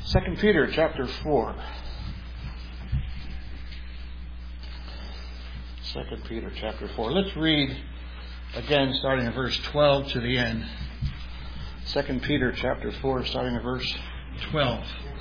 2 Peter chapter 4. 2 Peter chapter 4. Let's read again starting in verse 12 to the end. 2 Peter chapter 4 starting in verse 12.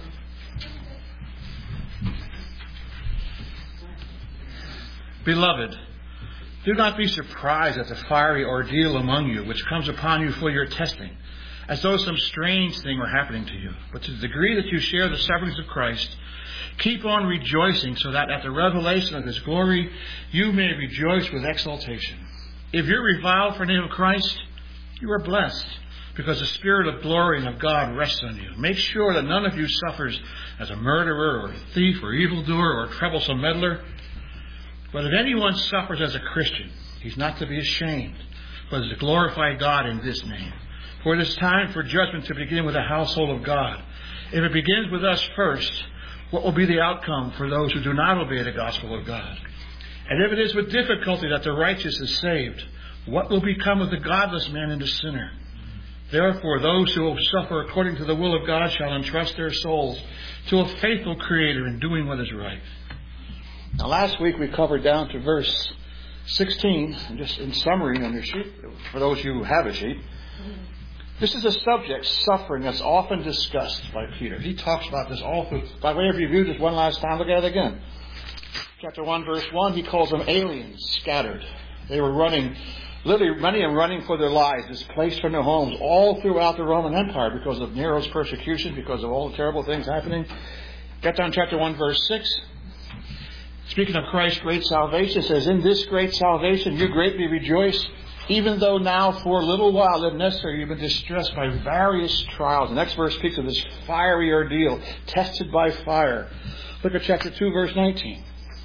Beloved, do not be surprised at the fiery ordeal among you, which comes upon you for your testing, as though some strange thing were happening to you. But to the degree that you share the sufferings of Christ, keep on rejoicing, so that at the revelation of His glory you may rejoice with exultation. If you're reviled for the name of Christ, you are blessed, because the Spirit of glory and of God rests on you. Make sure that none of you suffers as a murderer or a thief or evildoer or a troublesome meddler. But if anyone suffers as a Christian, he's not to be ashamed, but is to glorify God in this name. For it is time for judgment to begin with the household of God. If it begins with us first, what will be the outcome for those who do not obey the gospel of God? And if it is with difficulty that the righteous is saved, what will become of the godless man and the sinner? Therefore, those who will suffer according to the will of God shall entrust their souls to a faithful Creator in doing what is right. Now, last week we covered down to verse 16, and just in summary on your sheet, for those who have a sheet. This is a subject, suffering, that's often discussed by Peter. He talks about this all through. By way of review, just one last time, look at it again. Chapter 1, verse 1, he calls them aliens, scattered. They were running, literally many of them running for their lives, displaced from their homes, all throughout the Roman Empire because of Nero's persecution, because of all the terrible things happening. Get down to chapter 1, verse 6. Speaking of Christ's great salvation, it says, in this great salvation you greatly rejoice, even though now for a little while, if necessary, you've been distressed by various trials. The next verse speaks of this fiery ordeal, tested by fire. Look at chapter 2, verse 19.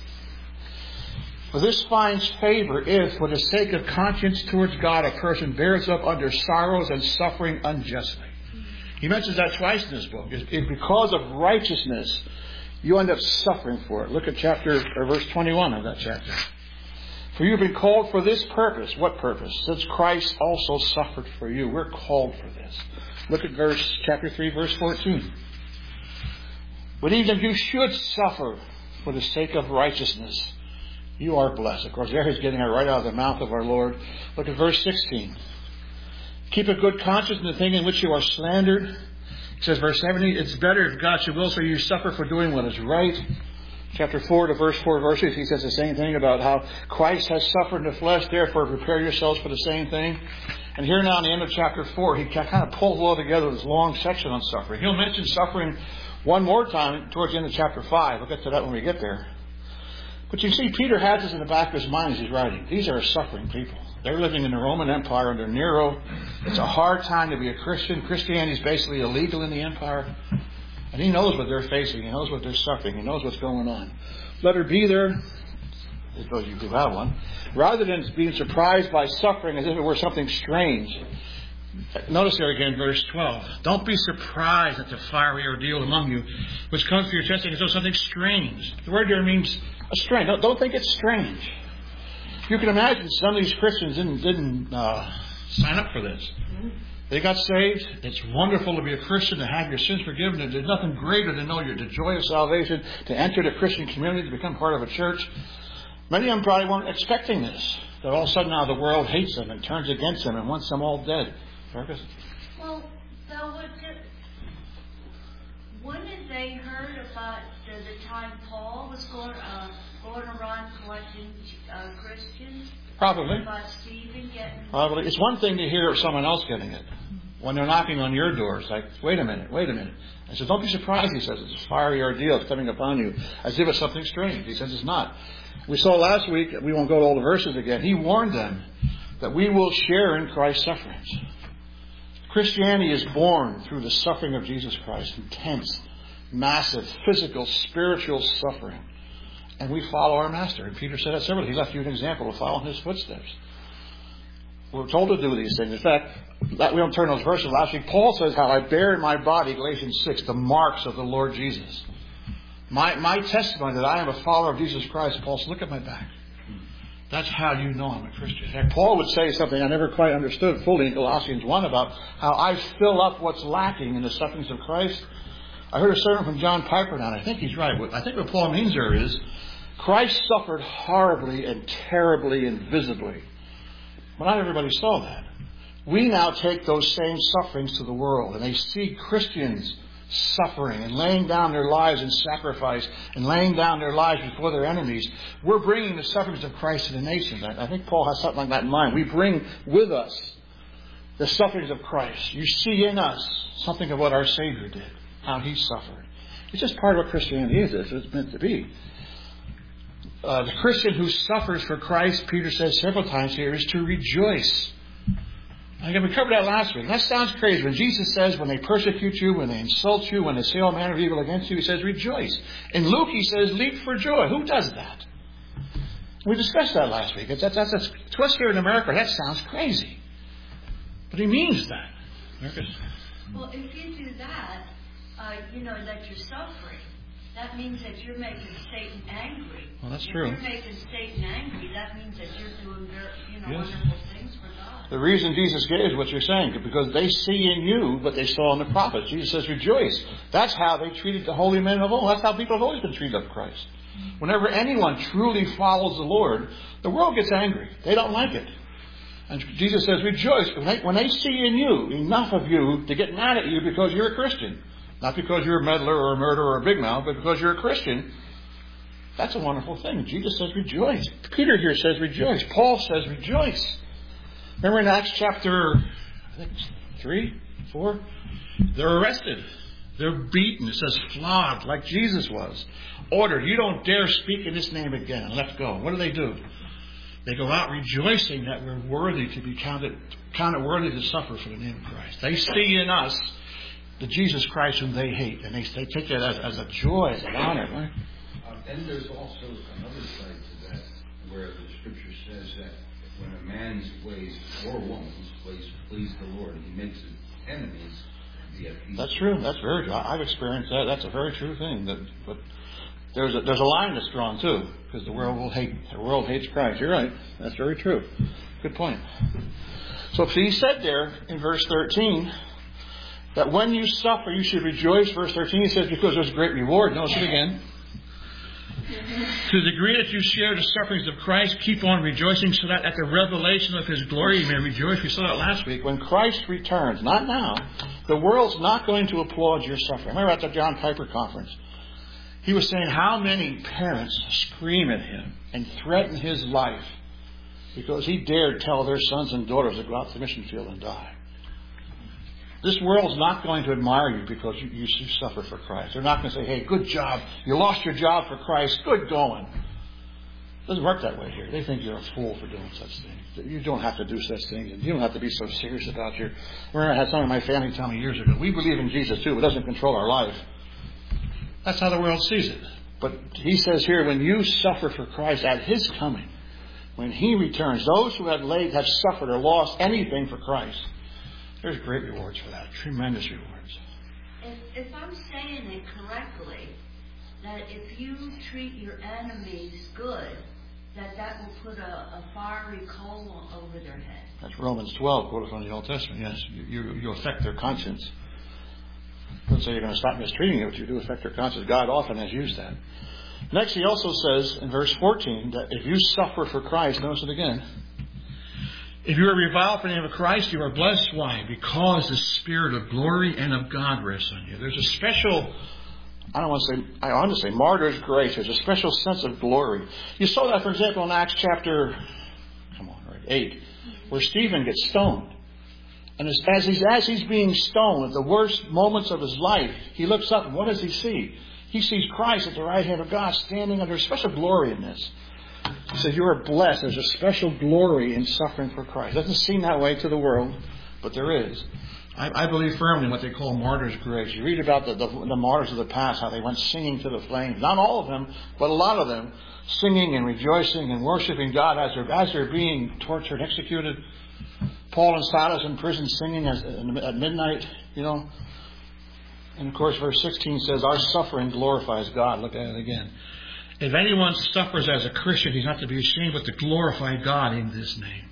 For this finds favor if, for the sake of conscience towards God, a person bears up under sorrows and suffering unjustly. He mentions that twice in this book. It's because of righteousness, you end up suffering for it. Look at verse 21 of that chapter. For you have been called for this purpose. What purpose? Since Christ also suffered for you. We're called for this. Look at chapter 3, verse 14. But even if you should suffer for the sake of righteousness, you are blessed. Of course, there he's getting it right out of the mouth of our Lord. Look at verse 16. Keep a good conscience in the thing in which you are slandered. It says, verse 17, it's better if God should will so you suffer for doing what is right. Chapter 4 to verse 4 verses, he says the same thing about how Christ has suffered in the flesh, therefore prepare yourselves for the same thing. And here now in the end of chapter 4, he kind of pulls it all together with this long section on suffering. He'll mention suffering one more time towards the end of chapter 5. We'll get to that when we get there. But you see, Peter has this in the back of his mind as he's writing. These are suffering people. They're living in the Roman Empire under Nero. It's a hard time to be a Christian. Christianity is basically illegal in the empire. And he knows what they're facing. He knows what they're suffering. He knows what's going on. Let her be there, as though you do have one, rather than being surprised by suffering as if it were something strange. Notice there again, verse 12. Don't be surprised at the fiery ordeal among you, which comes to your testing as though something strange. The word there means strange. Don't think it's strange. You can imagine some of these Christians didn't sign up for this. They got saved. It's wonderful to be a Christian, to have your sins forgiven. There's nothing greater than know the joy of salvation, to enter the Christian community, to become part of a church. Many of them probably weren't expecting this. That all of a sudden now the world hates them and turns against them and wants them all dead. Marcus? Well, so when did they heard about the time Paul was going around collecting Christians? Probably. About Stephen getting... Probably. It's one thing to hear of someone else getting it. When they're knocking on your door, it's like, wait a minute. I said, don't be surprised, he says. It's a fiery ordeal coming upon you, as if it's something strange. He says it's not. We saw last week, we won't go to all the verses again, he warned them that we will share in Christ's sufferings. Christianity is born through the suffering of Jesus Christ. Intense, massive, physical, spiritual suffering. And we follow our Master. And Peter said that several times. He left you an example of following his footsteps. We're told to do these things. In fact, we don't turn those verses. Last week, Paul says how I bear in my body, Galatians 6, the marks of the Lord Jesus. My testimony that I am a follower of Jesus Christ, Paul says, look at my back. That's how you know I'm a Christian. And Paul would say something I never quite understood fully in Colossians 1 about how I fill up what's lacking in the sufferings of Christ. I heard a sermon from John Piper now, and I think he's right. I think what Paul means there is, Christ suffered horribly and terribly and visibly. But not everybody saw that. We now take those same sufferings to the world, and they see Christians suffering and laying down their lives in sacrifice and laying down their lives before their enemies. We're bringing the sufferings of Christ to the nations. I think Paul has something like that in mind. We bring with us the sufferings of Christ. You see in us something of what our Savior did, how He suffered. It's just part of what Christianity is. It's what it's meant to be. The Christian who suffers for Christ, Peter says several times here, is to rejoice. Again, we covered that last week. That sounds crazy. When Jesus says, when they persecute you, when they insult you, when they say all manner of evil against you, He says, rejoice. In Luke, He says, leap for joy. Who does that? We discussed that last week. To us here in America, that sounds crazy. But He means that. Well, if you do that, that you're suffering. That means that you're making Satan angry. Well, that's true. If you're making Satan angry, that means that you're doing wonderful things for God. The reason Jesus gave is what you're saying, because they see in you what they saw in the prophets. Jesus says, rejoice. That's how they treated the holy men of old. That's how people have always been treated of Christ. Whenever anyone truly follows the Lord, the world gets angry. They don't like it. And Jesus says, rejoice. When they see in you enough of you to get mad at you because you're a Christian, not because you're a meddler or a murderer or a big mouth, but because you're a Christian, that's a wonderful thing. Jesus says rejoice. Peter here says rejoice. Paul says rejoice. Remember in Acts chapter, I think it's 3, 4? They're arrested. They're beaten. It says flogged like Jesus was. Ordered, you don't dare speak in this name again. Let go. What do? They go out rejoicing that we're worthy to be counted worthy to suffer for the name of Christ. They see in us the Jesus Christ whom they hate, and they take that as a joy, as an honor, right? And there's also another side to that, where the Scripture says that when a man's ways or woman's ways please the Lord, he makes his enemies be at peace. That's true. That's very true. I've experienced that. That's a very true thing. But there's a line that's drawn too, because the world hates Christ. You're right. That's very true. Good point. So He said there in verse 13. That when you suffer, you should rejoice. Verse 13, He says, because there's a great reward. Notice it again. To the degree that you share the sufferings of Christ, keep on rejoicing so that at the revelation of His glory you may rejoice. We saw that last week. When Christ returns, not now, the world's not going to applaud your suffering. Remember at the John Piper conference, he was saying how many parents scream at him and threaten his life because he dared tell their sons and daughters to go out to the mission field and die. This world's not going to admire you because you suffer for Christ. They're not going to say, hey, good job. You lost your job for Christ. Good going. It doesn't work that way here. They think you're a fool for doing such things. You don't have to do such things. And you don't have to be so serious about your... I remember I had some of my family tell me years ago, we believe in Jesus too, but it doesn't control our life. That's how the world sees it. But He says here, when you suffer for Christ at His coming, when He returns, those who have suffered or lost anything for Christ, there's great rewards for that. Tremendous rewards. If I'm saying it correctly, that if you treat your enemies good, that will put a fiery coal over their head. That's Romans 12, quoted from the Old Testament. Yes, you affect their conscience. Don't say you're going to stop mistreating it, but you do affect their conscience. God often has used that. Next, He also says in verse 14 that if you suffer for Christ, notice it again. If you are reviled for the name of Christ, you are blessed. Why? Because the Spirit of glory and of God rests on you. There's a special, I want to say martyr's grace. There's a special sense of glory. You saw that, for example, in Acts chapter 8, where Stephen gets stoned. And as he's being stoned, at the worst moments of his life, he looks up and what does he see? He sees Christ at the right hand of God standing under special glory in this. He says, you are blessed. There's a special glory in suffering for Christ. It doesn't seem that way to the world, but there is. I believe firmly in what they call martyr's grace. You read about the martyrs of the past, how they went singing to the flames. Not all of them, but a lot of them, singing and rejoicing and worshiping God as they're being tortured, executed. Paul and Silas in prison singing at midnight, And of course, verse 16 says, our suffering glorifies God. Look at it again. If anyone suffers as a Christian, he's not to be ashamed, but to glorify God in this name.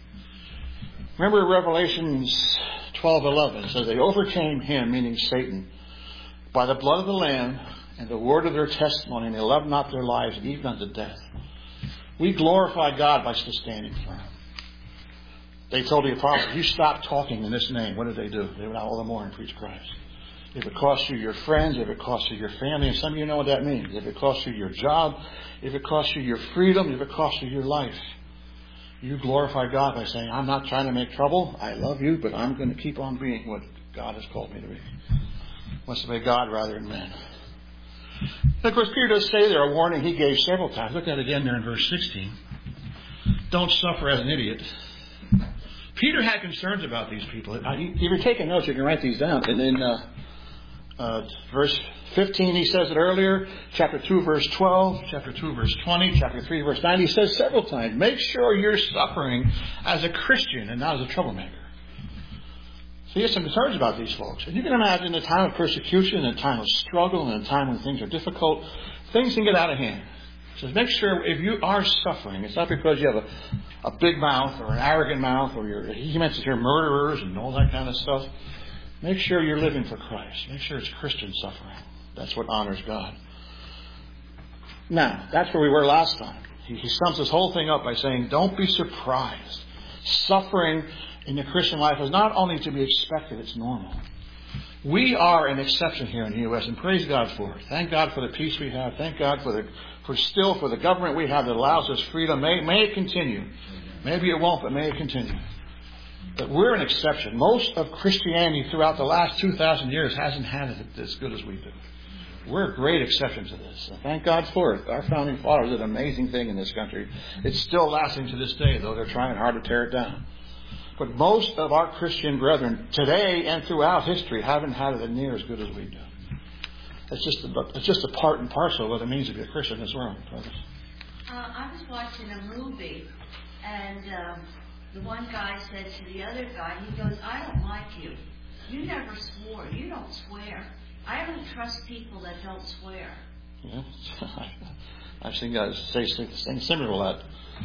Remember Revelation 12:11 says they overcame him, meaning Satan, by the blood of the Lamb and the word of their testimony, and they loved not their lives even unto death. We glorify God by still standing firm. They told the apostles, you stop talking in this name. What did they do? They went out all the more and preached Christ. If it costs you your friends, if it costs you your family, and some of you know what that means. If it costs you your job, if it costs you your freedom, if it costs you your life, you glorify God by saying, I'm not trying to make trouble. I love you, but I'm going to keep on being what God has called me to be. Wants to be God rather than man. And of course, Peter does say there a warning he gave several times. Look at it again there in verse 16. Don't suffer as an idiot. Peter had concerns about these people. If you're taking notes, you can write these down. And in verse 15, he says it earlier. Chapter 2, verse 12. Chapter 2, verse 20. Chapter 3, verse 9. He says several times, make sure you're suffering as a Christian and not as a troublemaker. So he has some concerns about these folks. And you can imagine a time of persecution, a time of struggle, and a time when things are difficult, things can get out of hand. So make sure if you are suffering, it's not because you have a big mouth or an arrogant mouth, or he mentions here murderers and all that kind of stuff. Make sure you're living for Christ. Make sure it's Christian suffering. That's what honors God. Now, that's where we were last time. He sums this whole thing up by saying, don't be surprised. Suffering in the Christian life is not only to be expected, it's normal. We are an exception here in the U.S., and praise God for it. Thank God for the peace we have. Thank God for the government we have that allows us freedom. May it continue. Maybe it won't, but may it continue. But we're an exception. Most of Christianity throughout the last 2,000 years hasn't had it as good as we do. We're a great exception to this. Thank God for it. Our founding fathers did an amazing thing in this country. It's still lasting to this day, though they're trying hard to tear it down. But most of our Christian brethren today and throughout history haven't had it near as good as we do. It's just a part and parcel of what it means to be a Christian in this world. I was watching a movie, and the one guy said to the other guy, he goes, I don't like you. You never swore. You don't swear. I don't trust people that don't swear. Yeah, I've seen guys say something similar to that.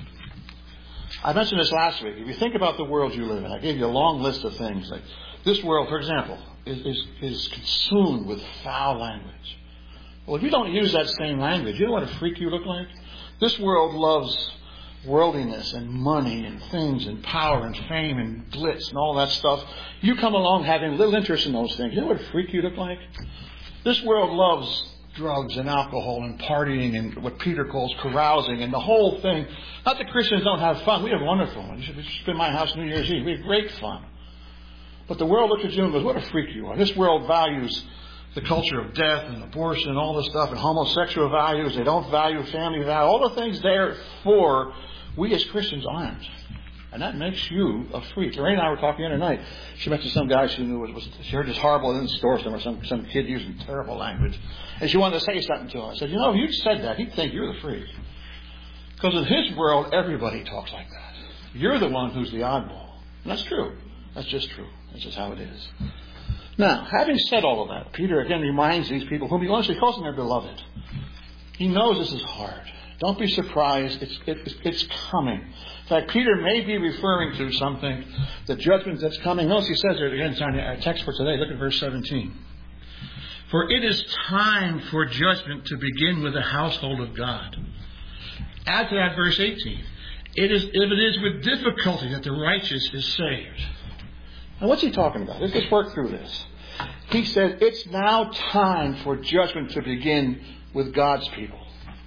I mentioned this last week. If you think about the world you live in, I gave you a long list of things. Like this world, for example, is consumed with foul language. Well, if you don't use that same language, you know what a freak you look like? This world loves worldliness and money and things and power and fame and glitz and all that stuff. You come along having little interest in those things. You know what a freak you look like? This world loves drugs and alcohol and partying and what Peter calls carousing and the whole thing. Not that Christians don't have fun. We have wonderful fun. You should spend my house New Year's Eve. We have great fun. But the world looks at you and goes, what a freak you are. This world values the culture of death and abortion and all this stuff and homosexual values. They don't value family values. All the things therefore we as Christians aren't. And that makes you a freak. Lorraine and I were talking the other night. She mentioned some guy she knew she heard this horrible in the store somewhere, some kid using terrible language. And she wanted to say something to him. I said, if you said that, he'd think you're the freak. Because in his world, everybody talks like that. You're the one who's the oddball. And that's true. That's just true. That's just how it is. Now, having said all of that, Peter again reminds these people whom he honestly calls them their beloved. He knows this is hard. Don't be surprised. It's coming. In fact, Peter may be referring to something, the judgment that's coming. Notice he says there again, it's on our text for today. Look at verse 17. For it is time for judgment to begin with the household of God. Add to that verse 18. It is with difficulty that the righteous is saved. Now what's he talking about? Let's just work through this. He said it's now time for judgment to begin with God's people.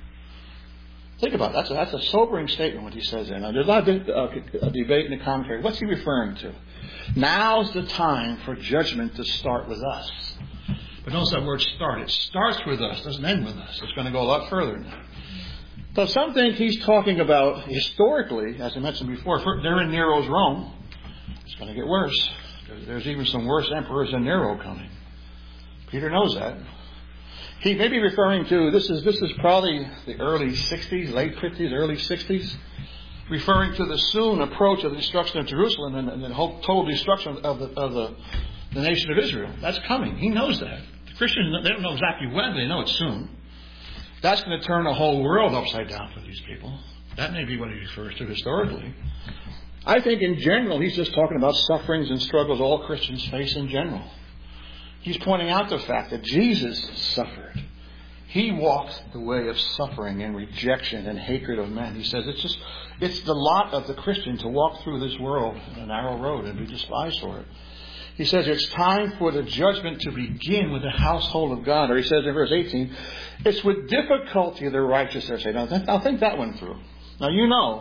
Think about it. That's a sobering statement what he says there. Now, there's a lot of debate in the commentary. What's he referring to? Now's the time for judgment to start with us. But notice that word start. It starts with us. It doesn't end with us. It's going to go a lot further now. So some think he's talking about historically, as I mentioned before, they're in Nero's Rome. It's going to get worse. There's even some worse emperors than Nero coming. Peter knows that. He may be referring to, this is probably the early 60s, late 50s, early 60s, referring to the soon approach of the destruction of Jerusalem and the whole total destruction of the nation of Israel. That's coming. He knows that. The Christians, they don't know exactly when, but they know it's soon. That's going to turn the whole world upside down for these people. That may be what he refers to historically. I think in general, he's just talking about sufferings and struggles all Christians face in general. He's pointing out the fact that Jesus suffered. He walked the way of suffering and rejection and hatred of men. He says it's the lot of the Christian to walk through this world, a narrow road, and be despised for it. He says it's time for the judgment to begin with the household of God. Or he says in verse 18, it's with difficulty the righteous are saved. Now think that one through. Now you know,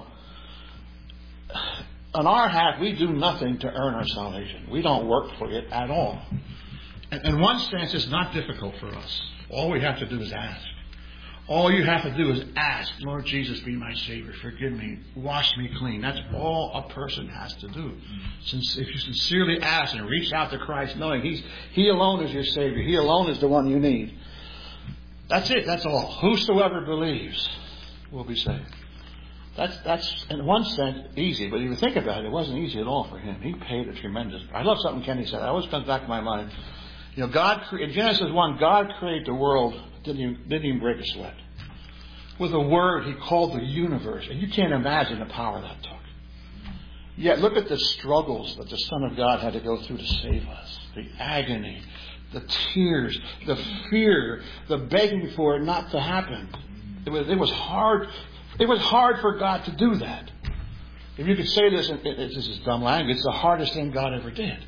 on our half, we do nothing to earn our salvation. We don't work for it at all. In one sense, it's not difficult for us. All we have to do is ask. All you have to do is ask, Lord Jesus, be my Savior. Forgive me. Wash me clean. That's all a person has to do. Since if you sincerely ask and reach out to Christ, knowing He alone is your Savior. He alone is the one you need. That's it. That's all. Whosoever believes will be saved. That's in one sense easy, but if you think about it, it wasn't easy at all for Him. He paid a tremendous price. I love something Kenny said. It always comes back to my mind. You know, in Genesis 1, God created the world, didn't even break a sweat. With a word, He called the universe. And you can't imagine the power that took. Yet look at the struggles that the Son of God had to go through to save us. The agony, the tears, the fear, the begging for it not to happen. It was hard. It was hard for God to do that. If you could say this, this is dumb language, it's the hardest thing God ever did.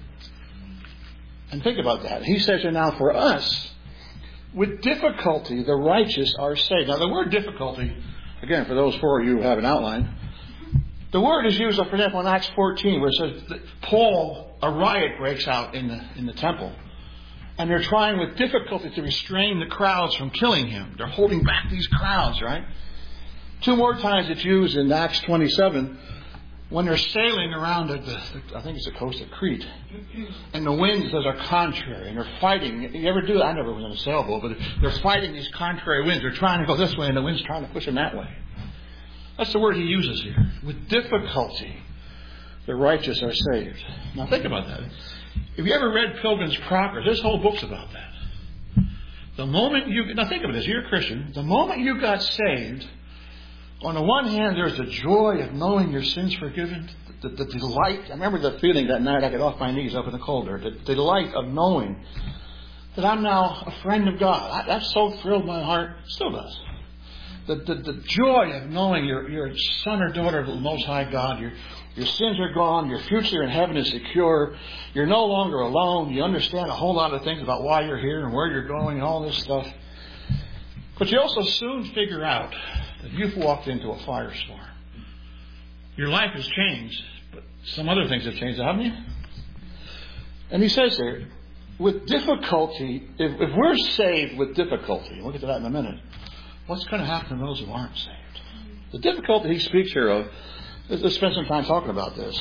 And think about that. He says here now, for us, with difficulty, the righteous are saved. Now, the word difficulty, again, for those four of you who have an outline, the word is used, for example, in Acts 14, where it says that a riot breaks out in the temple. And they're trying with difficulty to restrain the crowds from killing him. They're holding back these crowds, right? Two more times it's used in Acts 27, when they're sailing around I think it's the coast of Crete, and the winds are contrary, and they're fighting. You ever do that? I never was in a sailboat, but they're fighting these contrary winds. They're trying to go this way, and the wind's trying to push them that way. That's the word he uses here. With difficulty, the righteous are saved. Now think about that. Have you ever read Pilgrim's Progress? This whole book's about that. Now think of it as you're a Christian. The moment you got saved, on the one hand, there's the joy of knowing your sins forgiven, the delight. I remember the feeling that night I got off my knees up in the cold there. The delight of knowing that I'm now a friend of God. That so thrilled my heart. Still does. The joy of knowing you're a son or daughter of the Most High God. Your sins are gone. Your future in heaven is secure. You're no longer alone. You understand a whole lot of things about why you're here and where you're going and all this stuff. But you also soon figure out that you've walked into a firestorm. Your life has changed, but some other things have changed, haven't you? And he says there, with difficulty, if we're saved with difficulty, we'll get to that in a minute, what's going to happen to those who aren't saved? The difficulty he speaks here of, let's spend some time talking about this.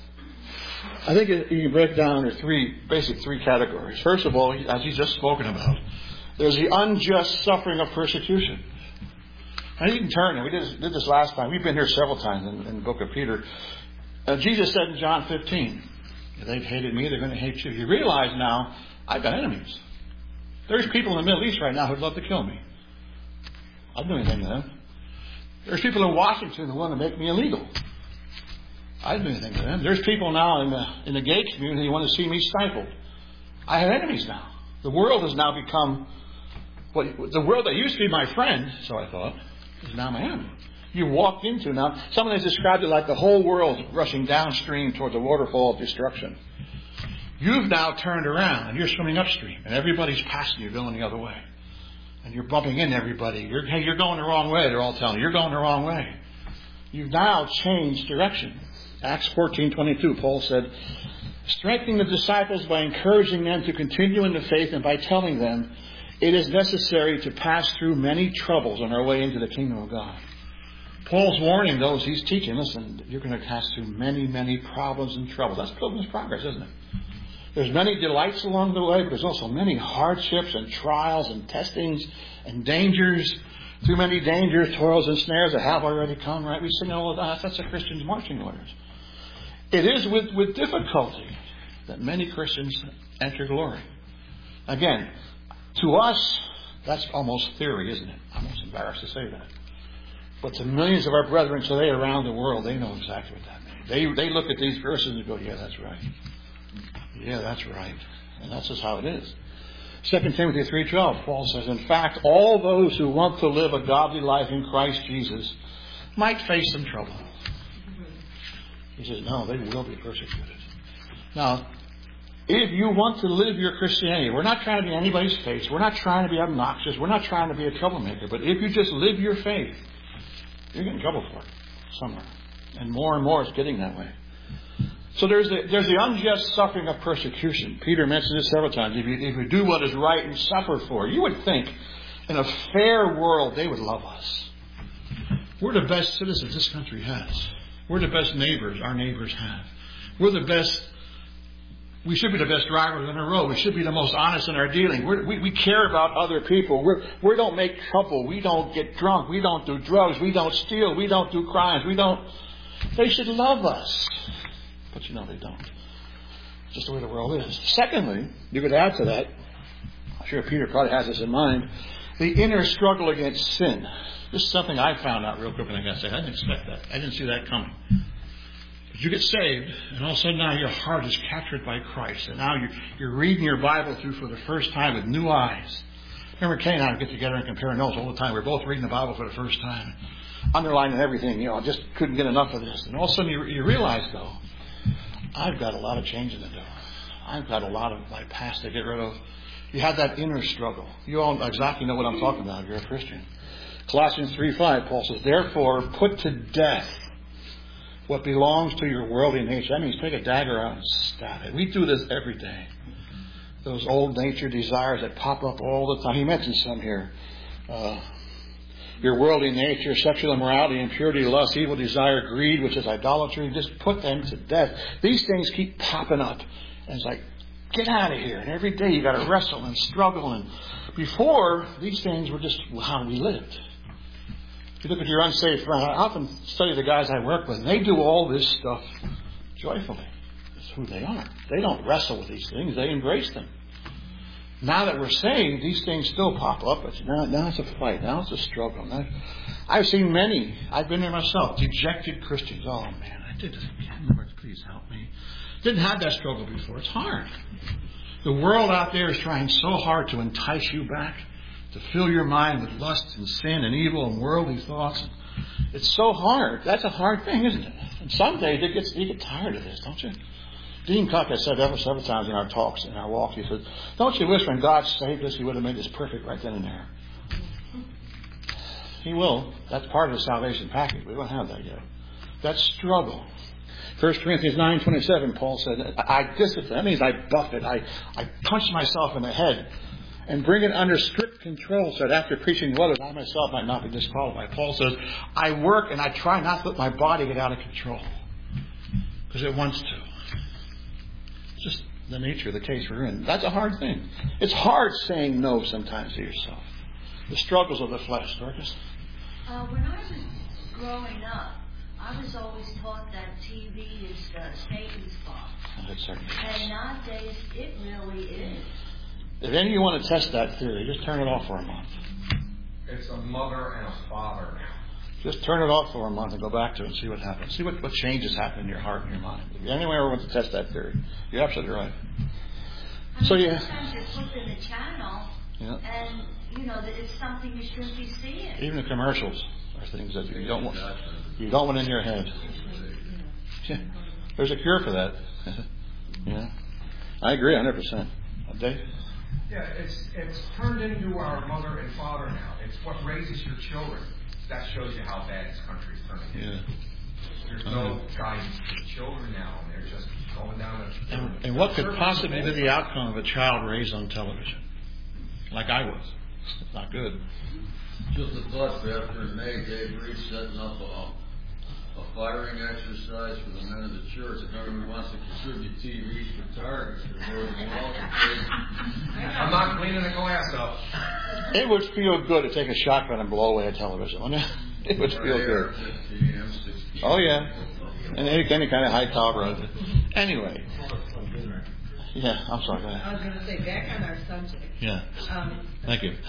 I think you can break it down into three categories. First of all, as he's just spoken about, there's the unjust suffering of persecution. Now you can turn, and we did this last time. We've been here several times in the book of Peter. Jesus said in John 15, if they've hated me, they're going to hate you. You realize now, I've got enemies. There's people in the Middle East right now who'd love to kill me. I don't do anything to them. There's people in Washington who want to make me illegal. I don't do anything to them. There's people now in the gay community who want to see me stifled. I have enemies now. The world has now become, the world that used to be my friend, so I thought, is now my enemy. You walked into now, someone has described it like the whole world rushing downstream towards a waterfall of destruction. You've now turned around and you're swimming upstream, and everybody's passing you going the other way. And you're bumping into everybody. You're going the wrong way, they're all telling you. You're going the wrong way. You've now changed direction. Acts 14:22, Paul said, strengthening the disciples by encouraging them to continue in the faith and by telling them it is necessary to pass through many troubles on our way into the kingdom of God. Paul's warning those he's teaching, listen, you're going to pass through many, many problems and troubles. That's Pilgrim's Progress, isn't it? There's many delights along the way, but there's also many hardships and trials and testings and dangers. Through many dangers, toils and snares that have already come, right? We sing all of that. That's a Christian's marching orders. It is with difficulty that many Christians enter glory. Again, to us, that's almost theory, isn't it? I'm almost embarrassed to say that. But to millions of our brethren today around the world, they know exactly what that means. They look at these verses and go, yeah, that's right. Yeah, that's right. And that's just how it is. 2 Timothy 3:12, Paul says, in fact, all those who want to live a godly life in Christ Jesus might face some trouble. He says, no, they will be persecuted. Now, if you want to live your Christianity, we're not trying to be anybody's face. We're not trying to be obnoxious. We're not trying to be a troublemaker. But if you just live your faith, you're getting in trouble for it somewhere. And more it's getting that way. So there's the unjust suffering of persecution. Peter mentioned this several times. If you do what is right and suffer for it, you would think in a fair world they would love us. We're the best citizens this country has. We're the best neighbors our neighbors have. We're the best. We should be the best drivers on the road. We should be the most honest in our dealing. We care about other people. We don't make trouble. We don't get drunk. We don't do drugs. We don't steal. We don't do crimes. They should love us. But they don't. It's just the way the world is. Secondly, you could add to that, I'm sure Peter probably has this in mind, the inner struggle against sin. This is something I found out real quick, and I got to say, I didn't expect that. I didn't see that coming. But you get saved, and all of a sudden now your heart is captured by Christ. And now you're reading your Bible through for the first time with new eyes. Remember, Kay and I would get together and compare notes all the time. We're both reading the Bible for the first time. Underlining everything. I just couldn't get enough of this. And all of a sudden you realize, though, I've got a lot of changing to do. I've got a lot of my past to get rid of. You have that inner struggle. You all exactly know what I'm talking about if you're a Christian. Colossians 3:5, Paul says, therefore put to death what belongs to your worldly nature. That means take a dagger out and stab it. We do this every day. Those old nature desires that pop up all the time. He mentions some here. Your worldly nature, sexual immorality, impurity, lust, evil desire, greed, which is idolatry. Just put them to death. These things keep popping up. And it's like, get out of here. And every day you got to wrestle and struggle. And before, these things were just how we lived. If you look at your unsaved friend, I often study the guys I work with, and they do all this stuff joyfully. That's who they are. They don't wrestle with these things. They embrace them. Now that we're saved, these things still pop up. But now it's a fight. Now it's a struggle. I've seen many, I've been there myself, dejected Christians. Oh, man, I did this again. Lord, please help me. Didn't have that struggle before. It's hard. The world out there is trying so hard to entice you back, to fill your mind with lust and sin and evil and worldly thoughts. It's so hard. That's a hard thing, isn't it? And some days you get tired of this, don't you? Dean Cook has said several times in our talks, in our walk, he said, don't you wish when God saved us, He would have made us perfect right then and there? He will. That's part of the salvation package. We don't have that yet. That struggle. 1 Corinthians 9:27, Paul said, I discipline. That means I buff it. I punch myself in the head and bring it under strict control so that after preaching the word, I myself might not be disqualified. Paul says, I work and I try not to let my body get out of control because it wants to. Just the nature of the case we're in. That's a hard thing. It's hard saying no sometimes to yourself. The struggles of the flesh, Dorcas. When I was growing up, I was always taught that TV is Satan's fault. That's certainly. And nowadays, it really is. If any of you want to test that theory, just turn it off for a month. It's a mother and a father now. Just turn it off for a month and go back to it and see what happens. See what changes happen in your heart and your mind. If anyone ever wants to test that theory, you're absolutely right. Sometimes you're flipping the channel, and it's something you shouldn't be seeing. Even the commercials are things that you don't want in your head. Yeah. There's a cure for that. Yeah, I agree 100%. Dave? Yeah, it's turned into our mother and father now. It's what raises your children. That shows you how bad this country is turning into. Yeah. There's no guidance for children now, and they're just going down a... And what could possibly be the outcome of a child raised on television? Like I was. It's not good. Just a thought, Pastor. In May, Dave Reed setting up a firing exercise for the men of the church. If anyone wants to contribute TVs for targets, they're more than welcome. I'm not cleaning the glass up. It would feel good to take a shotgun and blow away a television, wouldn't it? It would feel good. Oh, yeah. And any kind of high caliber. Anyway. Yeah, I'm sorry. Go ahead. I was going to say, back on our subject. Yeah. Thank you.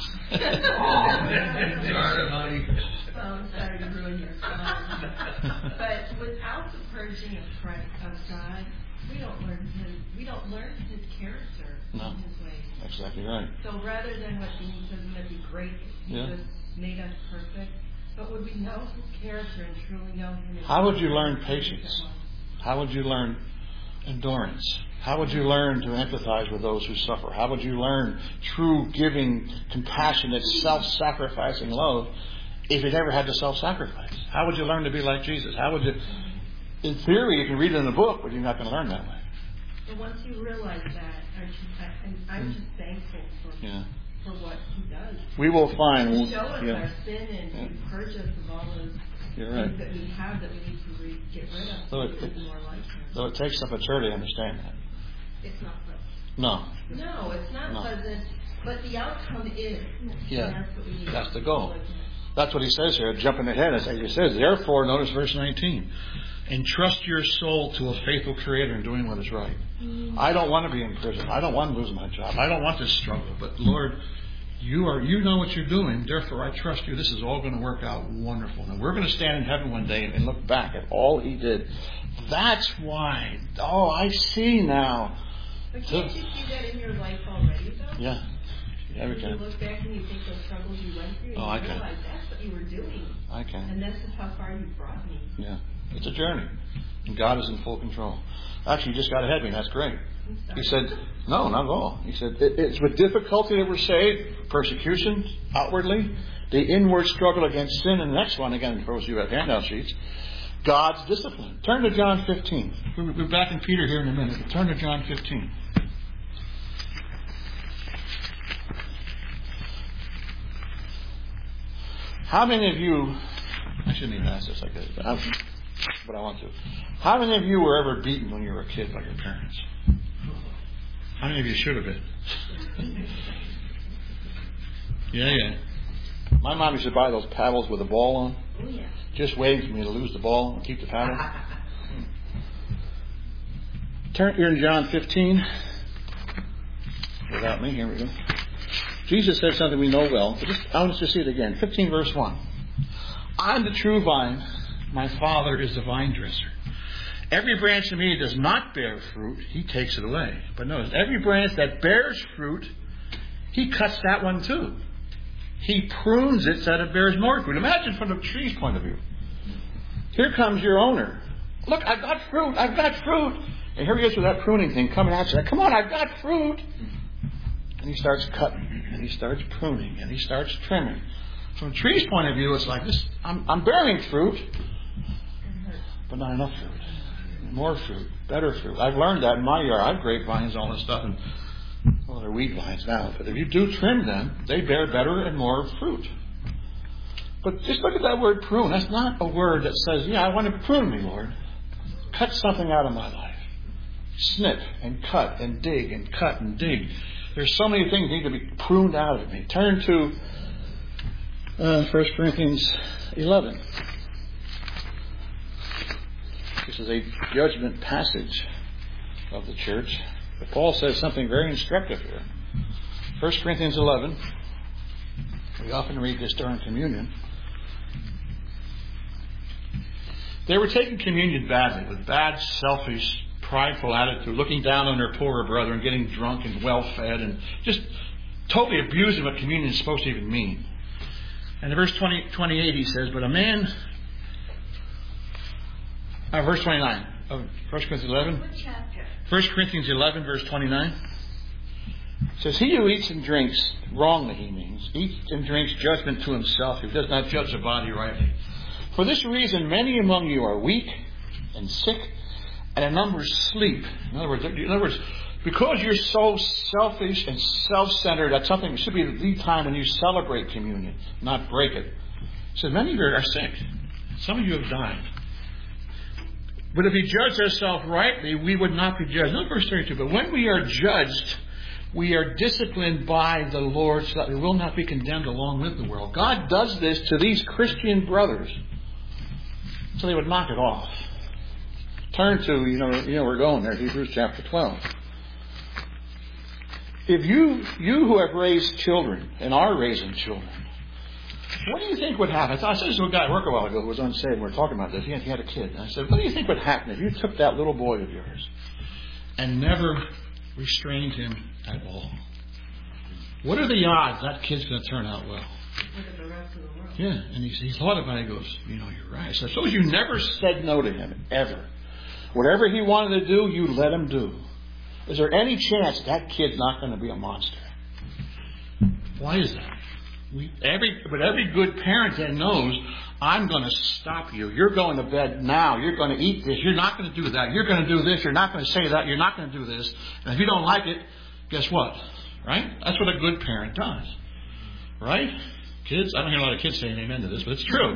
Sorry to ruin your fun. But without the purging of God, We don't learn his character No. in his ways. Exactly right. So rather than what he says, wouldn't it be great if he Yeah. just made us perfect? But would we know his character and truly know him? How would you learn patience? How would you learn endurance? How would you learn to empathize with those who suffer? How would you learn true giving, compassionate, self-sacrificing love if you never had to self-sacrifice? How would you learn to be like Jesus? How would you... In theory, you can read it in the book, but you're not going to learn that way. And once you realize that, I'm just thankful for what he does. We will find... You show us our sin and you purge us of all those things that we have that we need to get rid of so we can be more like him. Though it takes some maturity to understand that. It's not pleasant. No. No, it's not pleasant, but the outcome is. Yeah. And that's what we need. That's the goal. That's what he says here, jumping ahead. As he says, therefore, notice verse 19. Entrust your soul to a faithful Creator in doing what is right. I don't want to be in prison. I don't want to lose my job. I don't want this struggle. But Lord, you know what you're doing. Therefore, I trust you. This is all going to work out wonderful. And we're going to stand in heaven one day and look back at all he did. That's why. Oh, I see now. But can't you see that in your life already, though? Yeah. Yeah, we can. You look back and you think those struggles you went through, and I you can. realize that's what you were doing. I can. And this is how far you brought me. Yeah. It's a journey. And God is in full control. Actually, you just got ahead of me. That's great. He said, no, not at all. He said, it's with difficulty that we're saved, persecution outwardly, the inward struggle against sin, and the next one, again, for those of you who have handout sheets, God's discipline. Turn to John 15. We'll be back in Peter here in a minute. Turn to John 15. How many of you, I shouldn't even ask this like this, but I want to. How many of you were ever beaten when you were a kid by your parents? How many of you should have been? Yeah. My mom used to buy those paddles with a ball on, just waiting for me to lose the ball and keep the paddle. Turn here in John 15. Without me, here we go. Jesus said something we know well, but I want us to see it again. 15 verse 1. I'm the true vine. My Father is the vine dresser. Every branch in me does not bear fruit, he takes it away. But notice, every branch that bears fruit, he cuts that one too. He prunes it so that it bears more fruit. Imagine from the tree's point of view. Here comes your owner. Look, I've got fruit. And here he is with that pruning thing coming at you. Come on, I've got fruit. And he starts cutting, and he starts pruning, and he starts trimming. From the tree's point of view, it's like this: I'm bearing fruit, but not enough fruit. More fruit, better fruit. I've learned that in my yard. I have grapevines, all this stuff, and they're wheat vines now. But if you do trim them, they bear better and more fruit. But just look at that word prune. That's not a word that says, I want to prune me, Lord. Cut something out of my life. Snip and cut and dig and cut and dig. There's so many things that need to be pruned out of me. Turn to 1 Corinthians 11. This is a judgment passage of the church. But Paul says something very instructive here. 1 Corinthians 11. We often read this during communion. They were taking communion badly, with bad, selfish, prideful attitude, looking down on their poorer brethren, getting drunk and well-fed, and just totally abusing what communion is supposed to even mean. And in verse 28 he says, but a man... verse 29 of 1 Corinthians 11. What chapter? 1 Corinthians 11, verse 29. It says, he who eats and drinks, wrongly he means, eats and drinks judgment to himself, who does not judge the body rightly. For this reason, many among you are weak and sick, and a number sleep. In other words, because you're so selfish and self-centered, that's something that should be the time when you celebrate communion, not break it. So many of you are sick. Some of you have died. But if we judge ourselves rightly, we would not be judged. Look at verse 32. But when we are judged, we are disciplined by the Lord so that we will not be condemned along with the world. God does this to these Christian brothers so they would knock it off. Turn to, we're going there, Hebrews chapter 12. If you who have raised children and are raising children, what do you think would happen? I said this to a guy at work a while ago who was unsaved. We were talking about this. He had a kid. And I said, what do you think would happen if you took that little boy of yours and never restrained him at all. What are the odds that kid's going to turn out well? Look at the rest of the world. Yeah, and he thought about it. He goes, you're right. So suppose you never said no to him, ever. Whatever he wanted to do, you let him do. Is there any chance that kid's not going to be a monster? Why is that? But every good parent then knows, I'm going to stop you. You're going to bed now. You're going to eat this. You're not going to do that. You're going to do this. You're not going to say that. You're not going to do this. And if you don't like it, guess what? Right? That's what a good parent does. Right? Kids? I don't hear a lot of kids saying amen to this, but it's true.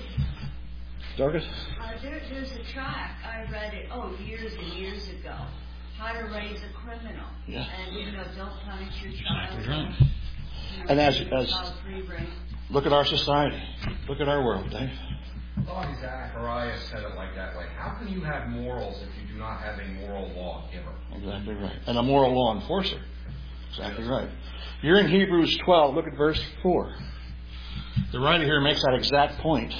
Dorcas? There's a track. I read it, years and years ago. How to raise a criminal. Yeah. And, don't punish your child. Exactly right. And as look at our society. Look at our world, Dave. Bobby Zacharias said it like that way. How can you have morals if you do not have a moral law giver? Exactly right. And a moral law enforcer. Exactly right. You're in Hebrews 12. Look at verse 4. The writer here makes that exact point.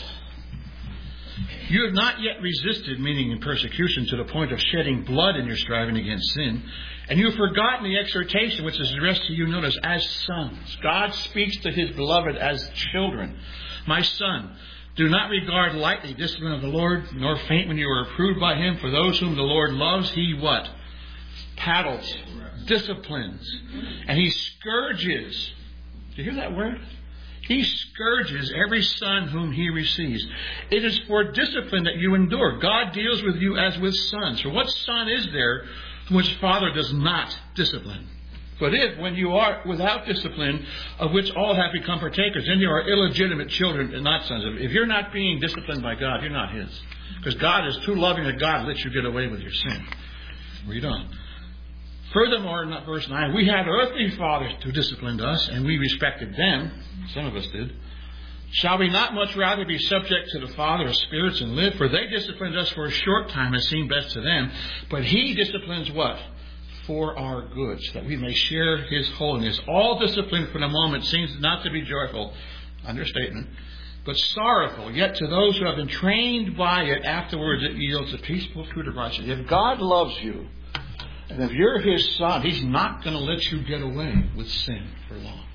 You have not yet resisted, meaning in persecution, to the point of shedding blood in your striving against sin. And you have forgotten the exhortation which is addressed to you, notice, as sons. God speaks to his beloved as children. My son, do not regard lightly discipline of the Lord, nor faint when you are approved by him. For those whom the Lord loves, he what? Paddles, disciplines, and he scourges. Do you hear that word? He scourges every son whom he receives. It is for discipline that you endure. God deals with you as with sons. For what son is there which father does not discipline? But if, when you are without discipline, of which all have become partakers, then you are illegitimate children and not sons. If you're not being disciplined by God, you're not his. Because God is too loving that God lets you get away with your sin. Read on. Furthermore, in verse 9, we had earthly fathers who disciplined us, and we respected them. Some of us did. Shall we not much rather be subject to the Father of spirits and live? For they disciplined us for a short time as seemed best to them. But he disciplines what? For our good, so that we may share his holiness. All discipline for the moment seems not to be joyful. Understatement. But sorrowful. Yet to those who have been trained by it, afterwards it yields a peaceful fruit of righteousness. If God loves you, and if you're his son, he's not going to let you get away with sin for long.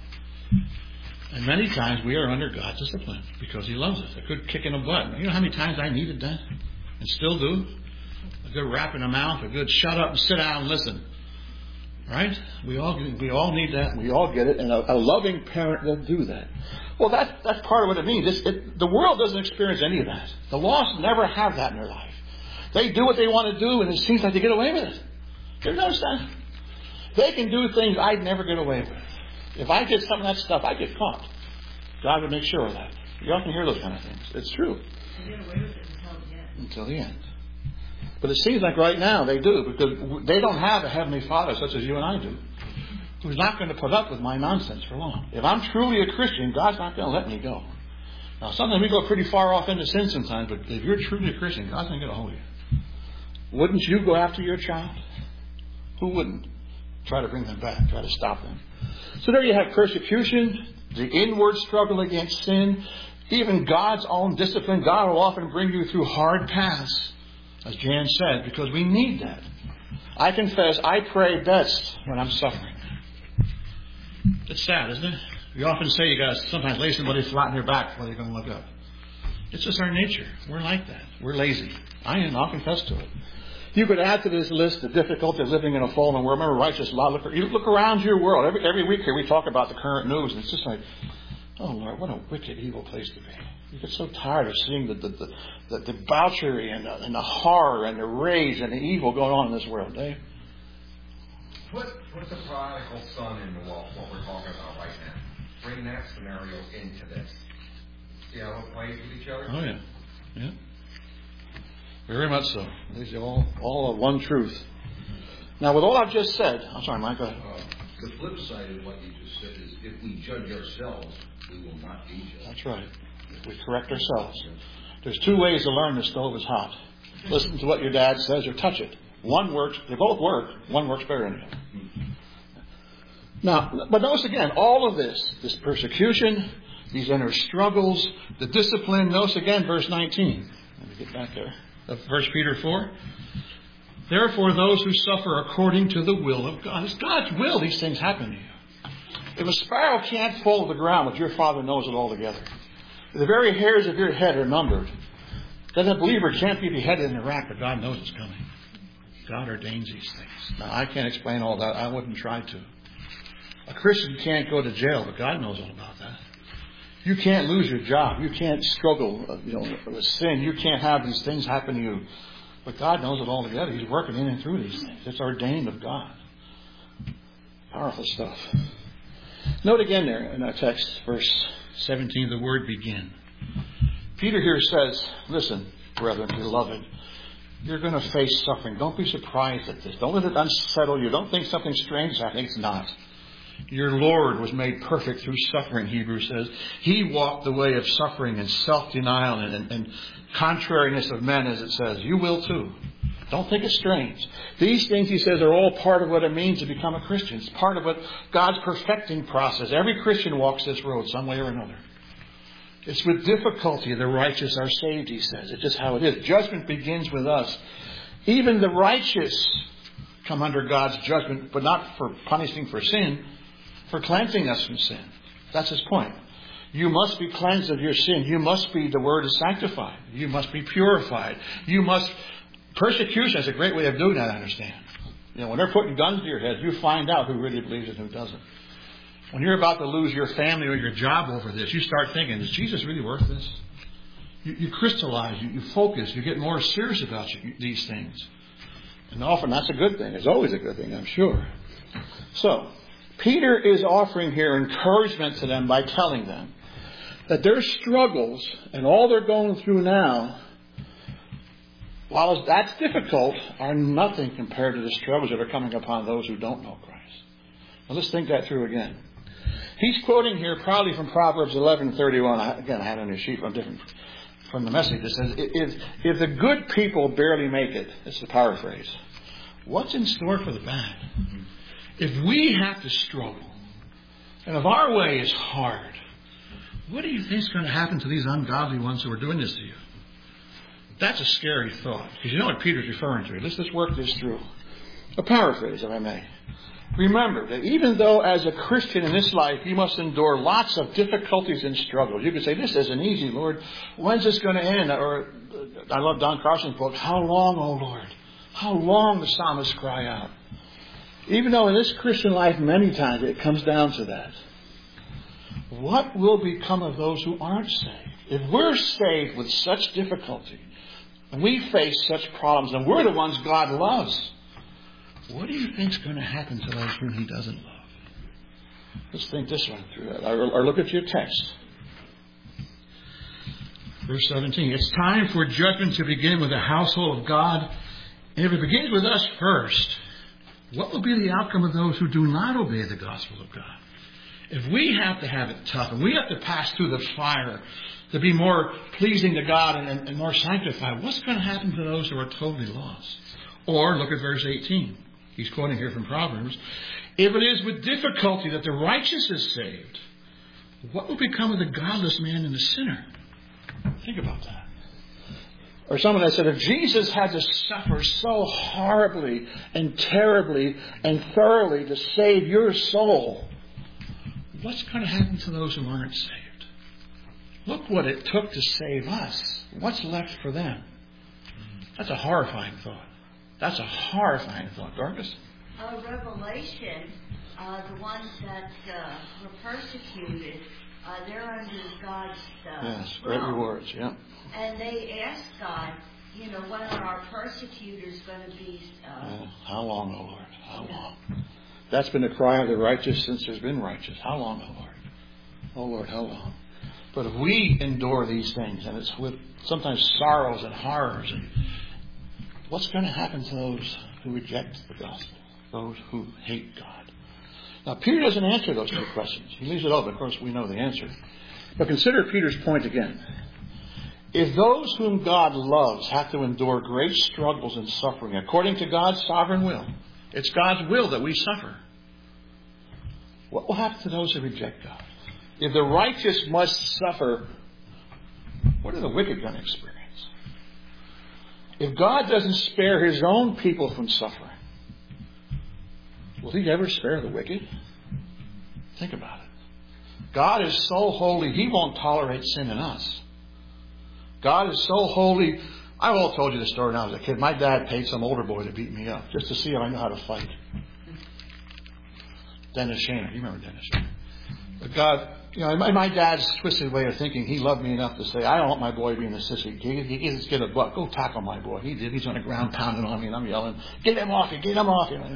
And many times we are under God's discipline because he loves us. A good kick in the butt. You know how many times I needed that? And still do? A good rap in the mouth, a good shut up and sit down and listen. Right? We all need that. We all get it. And a loving parent will do that. Well, that's part of what it means. The world doesn't experience any of that. The lost never have that in their life. They do what they want to do and it seems like they get away with it. You ever notice that? They can do things I'd never get away with. If I did some of that stuff, I'd get caught. God would make sure of that. You often hear those kind of things. It's true. They get away with it until the end. But it seems like right now they do, because they don't have a Heavenly Father such as you and I do, who's not going to put up with my nonsense for long. If I'm truly a Christian, God's not going to let me go. Now, sometimes we go pretty far off into sin sometimes, but if you're truly a Christian, God's going to get a hold of you. Wouldn't you go after your child? Who wouldn't? Try to bring them back, try to stop them. So there you have persecution, the inward struggle against sin, even God's own discipline. God will often bring you through hard paths, as Jan said, because we need that. I confess, I pray best when I'm suffering. It's sad, isn't it? We often say you got to sometimes lay somebody flat on their back before they're going to look up. It's just our nature. We're like that. We're lazy. I'll confess to it. You could add to this list the difficulty of living in a fallen world. Remember, righteous law. Look around your world. Every week here we talk about the current news, and it's just like, oh Lord, what a wicked, evil place to be. You get so tired of seeing the debauchery and the horror and the rage and the evil going on in this world, Dave. Put the prodigal son into what we're talking about right now. Bring that scenario into this. See how it plays with each other? Oh yeah, yeah. Very much so. These are all one truth. Now, with all I've just said, I'm sorry, Mike. The flip side of what you just said is, if we judge ourselves, we will not be judged. That's right. If we correct ourselves. There's two ways to learn the stove is hot. Listen to what your dad says or touch it. One works. They both work. One works better than the other. Now, but notice again, all of this persecution, these inner struggles, the discipline. Notice again, verse 19. Let me get back there. Of 1 Peter 4. Therefore, those who suffer according to the will of God. It's God's will these things happen to you. If a sparrow can't fall to the ground, but your Father knows it all together. The very hairs of your head are numbered. Then a believer can't be beheaded in Iraq, but God knows it's coming. God ordains these things. Now, I can't explain all that. I wouldn't try to. A Christian can't go to jail, but God knows all about that. You can't lose your job. You can't struggle with sin. You can't have these things happen to you. But God knows it all together. He's working in and through these things. It's ordained of God. Powerful stuff. Note again there in our text, verse 17, the word begin. Peter here says, listen, brethren, beloved, you're going to face suffering. Don't be surprised at this. Don't let it unsettle you. Don't think something strange is happening. It's not. Your Lord was made perfect through suffering, Hebrews says. He walked the way of suffering and self-denial and contrariness of men, as it says. You will too. Don't think it's strange. These things, he says, are all part of what it means to become a Christian. It's part of what God's perfecting process. Every Christian walks this road some way or another. It's with difficulty the righteous are saved, he says. It's just how it is. Judgment begins with us. Even the righteous come under God's judgment, but not for punishing for sin, for cleansing us from sin. That's his point. You must be cleansed of your sin. You must be, the word is sanctified. You must be purified. You must... Persecution is a great way of doing that, I understand. When they're putting guns to your head, you find out who really believes it and who doesn't. When you're about to lose your family or your job over this, you start thinking, is Jesus really worth this? You crystallize, you focus, you get more serious about these things. And often that's a good thing. It's always a good thing, I'm sure. So, Peter is offering here encouragement to them by telling them that their struggles and all they're going through now, while that's difficult, are nothing compared to the struggles that are coming upon those who don't know Christ. Now let's think that through again. He's quoting here probably from Proverbs 11:31. Again, I had on your sheet from the Message. It says, if the good people barely make it, it's the paraphrase, what's in store for the bad? If we have to struggle, and if our way is hard, what do you think is going to happen to these ungodly ones who are doing this to you? That's a scary thought, because you know what Peter's referring to. Let's just work this through. A paraphrase, if I may. Remember that even though as a Christian in this life you must endure lots of difficulties and struggles. You could say, this isn't easy, Lord. When's this going to end? Or, I love Don Carson's book, How Long, O Lord? How long, the psalmists cry out. Even though in this Christian life many times it comes down to that. What will become of those who aren't saved? If we're saved with such difficulty, and we face such problems, and we're the ones God loves, what do you think is going to happen to those whom he doesn't love? Let's think this one through. Or look at your text. Verse 17. It's time for judgment to begin with the household of God. And if it begins with us first, what will be the outcome of those who do not obey the gospel of God? If we have to have it tough, and we have to pass through the fire to be more pleasing to God and more sanctified, what's going to happen to those who are totally lost? Or look at verse 18. He's quoting here from Proverbs. If it is with difficulty that the righteous is saved, what will become of the godless man and the sinner? Think about that. Or someone that said, if Jesus had to suffer so horribly and terribly and thoroughly to save your soul, what's going to happen to those who aren't saved? Look what it took to save us. What's left for them? That's a horrifying thought. That's a horrifying thought, Dorcas. Revelation, the ones that were persecuted, they're under God's yes, great rewards, yeah. And they asked God, when are our persecutors going to be... how long, O Lord? How long? That's been the cry of the righteous since there's been righteous. How long, O Lord? Oh Lord, how long? But if we endure these things, and it's with sometimes sorrows and horrors, and what's going to happen to those who reject the gospel? Those who hate God? Now, Peter doesn't answer those two questions. He leaves it open. Of course, we know the answer. But consider Peter's point again. If those whom God loves have to endure great struggles and suffering according to God's sovereign will, it's God's will that we suffer, what will happen to those who reject God? If the righteous must suffer, what are the wicked going to experience? If God doesn't spare His own people from suffering, will He ever spare the wicked? Think about it. God is so holy, He won't tolerate sin in us. God is so holy. I've all told you the story when I was a kid. My dad paid some older boy to beat me up just to see if I knew how to fight. Dennis Shaner. You remember Dennis Shaner? But God, my dad's twisted way of thinking, he loved me enough to say, I don't want my boy being a sissy. He gets get a buck. Go tackle my boy. He did. He's on the ground pounding on me, and I'm yelling, get him off you, get him off you.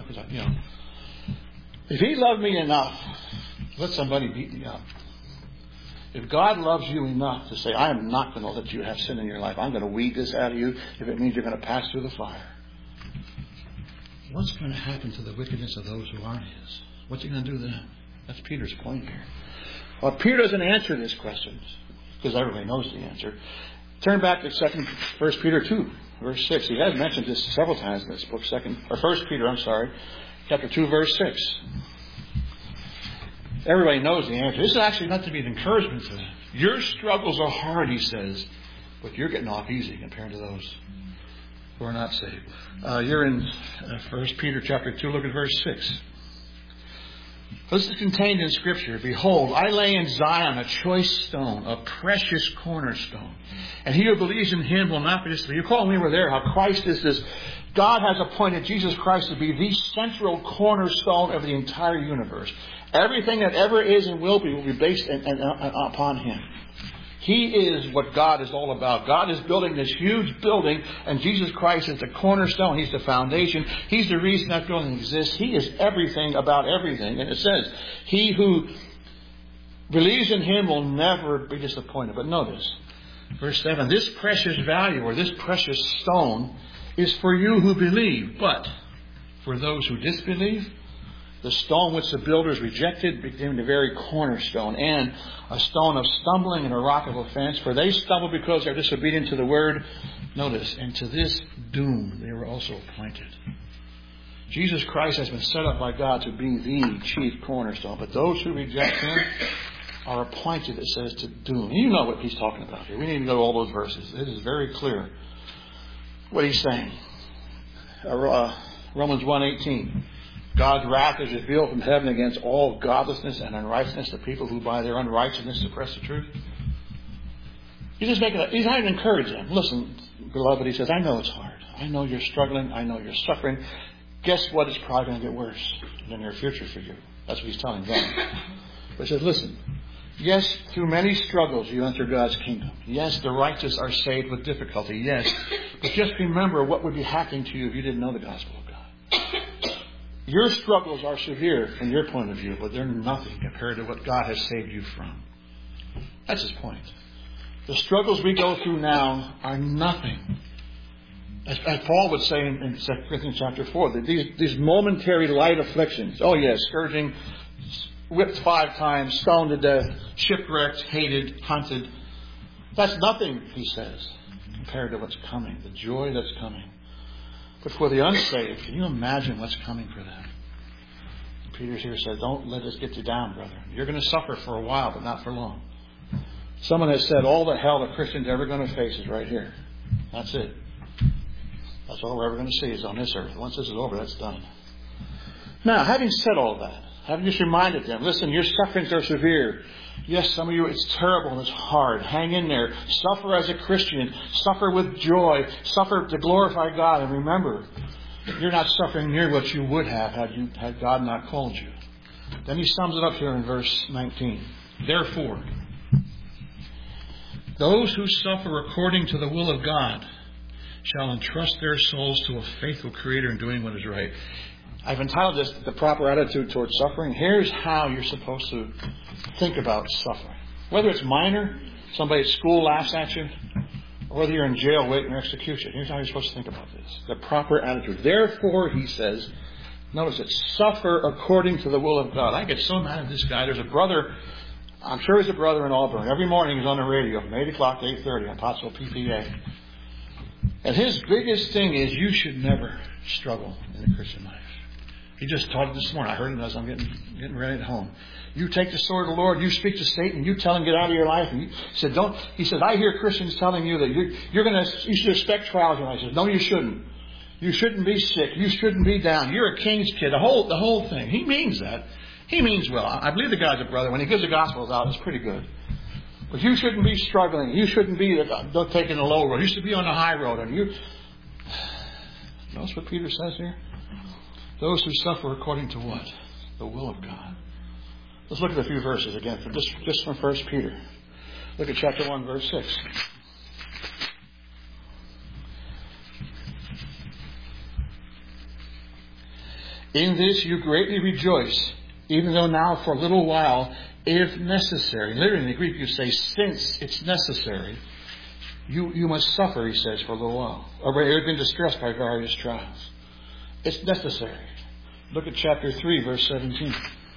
If He loved me enough, let somebody beat me up. If God loves you enough to say, I am not going to let you have sin in your life. I'm going to weed this out of you if it means you're going to pass through the fire. What's going to happen to the wickedness of those who aren't His? What's He going to do then? That's Peter's point here. Well, Peter doesn't answer these questions because everybody knows the answer. Turn back to 1 Peter 2, verse 6. He has mentioned this several times in this book. 1 Peter, chapter 2, verse 6. Everybody knows the answer. This is actually not to be an encouragement to them. Your struggles are hard, he says, but you're getting off easy compared to those who are not saved. You're in 1 Peter chapter 2, look at verse 6. This is contained in Scripture. Behold, I lay in Zion a choice stone, a precious cornerstone. And he who believes in Him will not be disappointed. You call me over there how Christ is this. God has appointed Jesus Christ to be the central cornerstone of the entire universe. Everything that ever is and will be based upon Him. He is what God is all about. God is building this huge building, and Jesus Christ is the cornerstone. He's the foundation. He's the reason that building exists. He is everything about everything. And it says, he who believes in Him will never be disappointed. But notice, verse 7, this precious value or this precious stone is for you who believe. But for those who disbelieve, the stone which the builders rejected became the very cornerstone, and a stone of stumbling and a rock of offense. For they stumbled because they are disobedient to the word. Notice, and to this doom they were also appointed. Jesus Christ has been set up by God to be the chief cornerstone. But those who reject Him are appointed, it says, to doom. You know what he's talking about here. We need to go to all those verses. It is very clear what he's saying. Romans 1:18. God's wrath is revealed from heaven against all godlessness and unrighteousness, the people who by their unrighteousness suppress the truth. He's not even encouraging them. Listen, beloved, he says, I know it's hard. I know you're struggling. I know you're suffering. Guess what? It's probably going to get worse in the near future for you. That's what he's telling them. But he says, listen, yes, through many struggles you enter God's kingdom. Yes, the righteous are saved with difficulty. Yes. But just remember what would be happening to you if you didn't know the gospel of God. Your struggles are severe from your point of view, but they're nothing compared to what God has saved you from. That's his point. The struggles we go through now are nothing. As Paul would say in 2 Corinthians chapter 4, that these momentary light afflictions, oh yes, scourging, whipped 5 times, stoned to death, shipwrecked, hated, hunted, that's nothing, he says, compared to what's coming, the joy that's coming. But for the unsaved, can you imagine what's coming for them? Peter here says, don't let us get you down, brother. You're going to suffer for a while, but not for long. Someone has said all the hell a Christian's ever going to face is right here. That's it. That's all we're ever going to see is on this earth. Once this is over, that's done. Now, having said all that, having just reminded them, listen, your sufferings are severe. Yes, some of you, it's terrible and it's hard. Hang in there. Suffer as a Christian. Suffer with joy. Suffer to glorify God. And remember, you're not suffering near what you would have had God not called you. Then he sums it up here in verse 19. Therefore, those who suffer according to the will of God shall entrust their souls to a faithful Creator in doing what is right. I've entitled this, The Proper Attitude Towards Suffering. Here's how you're supposed to think about suffering. Whether it's minor, somebody at school laughs at you, or whether you're in jail waiting for execution. Here's how you're supposed to think about this. The proper attitude. Therefore, he says, notice it, suffer according to the will of God. I get so mad at this guy. There's a brother, I'm sure he's a brother in Auburn. Every morning he's on the radio from 8 o'clock to 8:30 on Pottsville PPA. And his biggest thing is you should never struggle in the Christian life. He just taught it this morning. I heard it as I'm getting ready at home. You take the sword of the Lord, you speak to Satan, you tell him get out of your life. And he said, I hear Christians telling you that you should expect trials. And I said, no, you shouldn't. You shouldn't be sick. You shouldn't be down. You're a king's kid. The whole thing. He means that. He means well. I believe the guy's a brother. When he gives the Gospels out, it's pretty good. But you shouldn't be struggling. You shouldn't be taking the low road. You should be on the high road. And notice what Peter says here? Those who suffer according to what? The will of God. Let's look at a few verses again, just from 1 Peter. Look at chapter 1, verse 6. In this you greatly rejoice, even though now for a little while, if necessary. Literally in the Greek you say, since it's necessary, you must suffer, he says, for a little while. Or you have been distressed by various trials. It's necessary. Look at chapter 3, verse 17.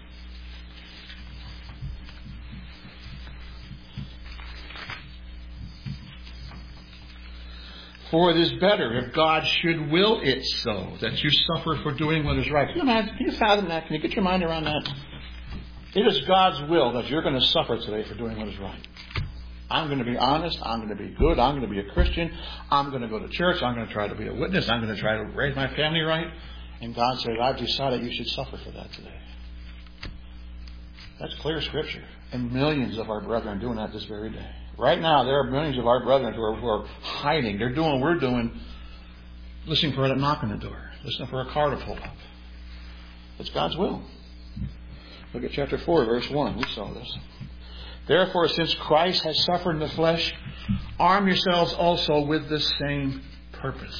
For it is better if God should will it so that you suffer for doing what is right. Can you fathom that? Can you get your mind around that? It is God's will that you're going to suffer today for doing what is right. I'm going to be honest. I'm going to be good. I'm going to be a Christian. I'm going to go to church. I'm going to try to be a witness. I'm going to try to raise my family right. And God says, I've decided you should suffer for that today. That's clear Scripture. And millions of our brethren are doing that this very day. Right now, there are millions of our brethren who are hiding. They're doing what we're doing, listening for a knock on the door, listening for a car to pull up. It's God's will. Look at chapter 4, verse 1. We saw this. Therefore, since Christ has suffered in the flesh, arm yourselves also with the same purpose.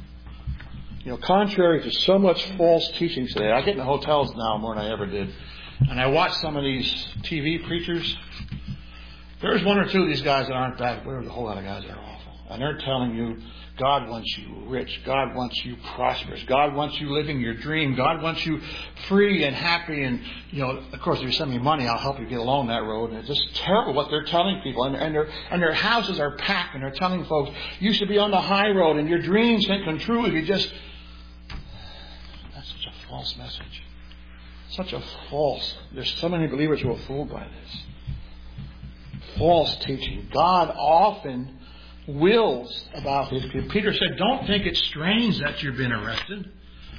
Contrary to so much false teaching today, I get in the hotels now more than I ever did. And I watch some of these TV preachers. There's one or two of these guys that aren't bad. There's a whole lot of guys that are awful. And they're telling you, God wants you rich. God wants you prosperous. God wants you living your dream. God wants you free and happy. And, of course, if you send me money, I'll help you get along that road. And it's just terrible what they're telling people. And their houses are packed. And they're telling folks, you should be on the high road. And your dreams can come true if you just... That's such a false message. Such a false... There's so many believers who are fooled by this. False teaching. God often wills about His people. Peter said, don't think it's strange that you've been arrested.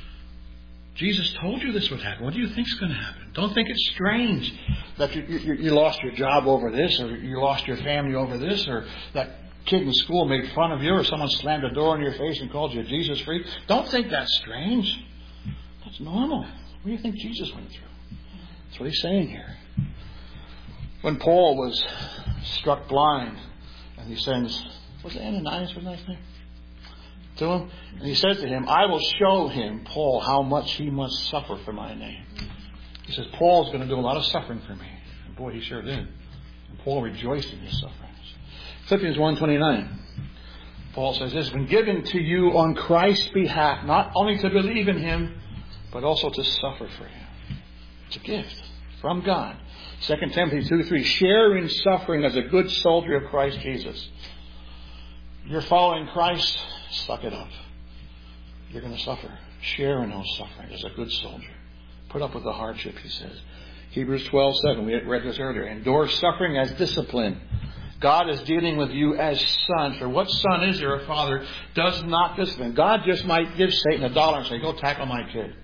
Jesus told you this would happen. What do you think is going to happen? Don't think it's strange that you lost your job over this, or you lost your family over this, or that kid in school made fun of you, or someone slammed a door in your face and called you a Jesus freak. Don't think that's strange. That's normal. What do you think Jesus went through? That's what he's saying here. When Paul was struck blind, and he sends, was it Ananias was his name? To him? And he says to him, I will show him, Paul, how much he must suffer for my name. He says, Paul's going to do a lot of suffering for me. And boy, he sure did. And Paul rejoiced in his sufferings. Philippians 1:29. Paul says, this has been given to you on Christ's behalf, not only to believe in Him, but also to suffer for Him. It's a gift from God. 2 Timothy 2:3. Share in suffering as a good soldier of Christ Jesus. You're following Christ, suck it up. You're going to suffer. Share in those sufferings as a good soldier. Put up with the hardship, he says. Hebrews 12:7. We read this earlier. Endure suffering as discipline. God is dealing with you as sons. For what son is there, a father does not discipline? God just might give Satan $1 and say, go tackle my kid.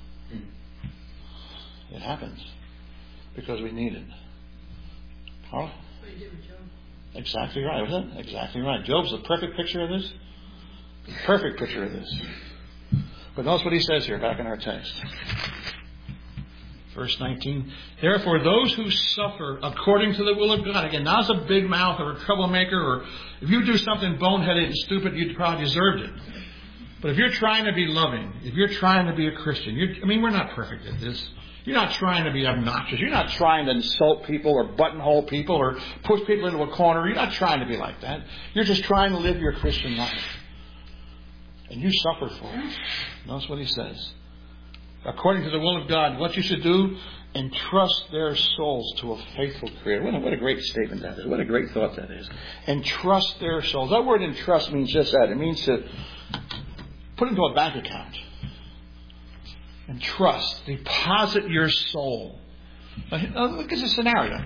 It happens. Because we need it. Huh? Exactly right, wasn't it? Exactly right. Job's the perfect picture of this. The perfect picture of this. But notice what he says here back in our text. Verse 19. Therefore, those who suffer according to the will of God. Again, not as a big mouth or a troublemaker, or if you do something boneheaded and stupid, you probably deserved it. But if you're trying to be loving, if you're trying to be a Christian, we're not perfect at this. You're not trying to be obnoxious. You're not trying to insult people or buttonhole people or push people into a corner. You're not trying to be like that. You're just trying to live your Christian life. And you suffer for it. Notice what he says. According to the will of God, what you should do, entrust their souls to a faithful Creator. What a great statement that is. What a great thought that is. Entrust their souls. That word entrust means just that. It means to put into a bank account. and trust. Deposit your soul. Now, look at the scenario.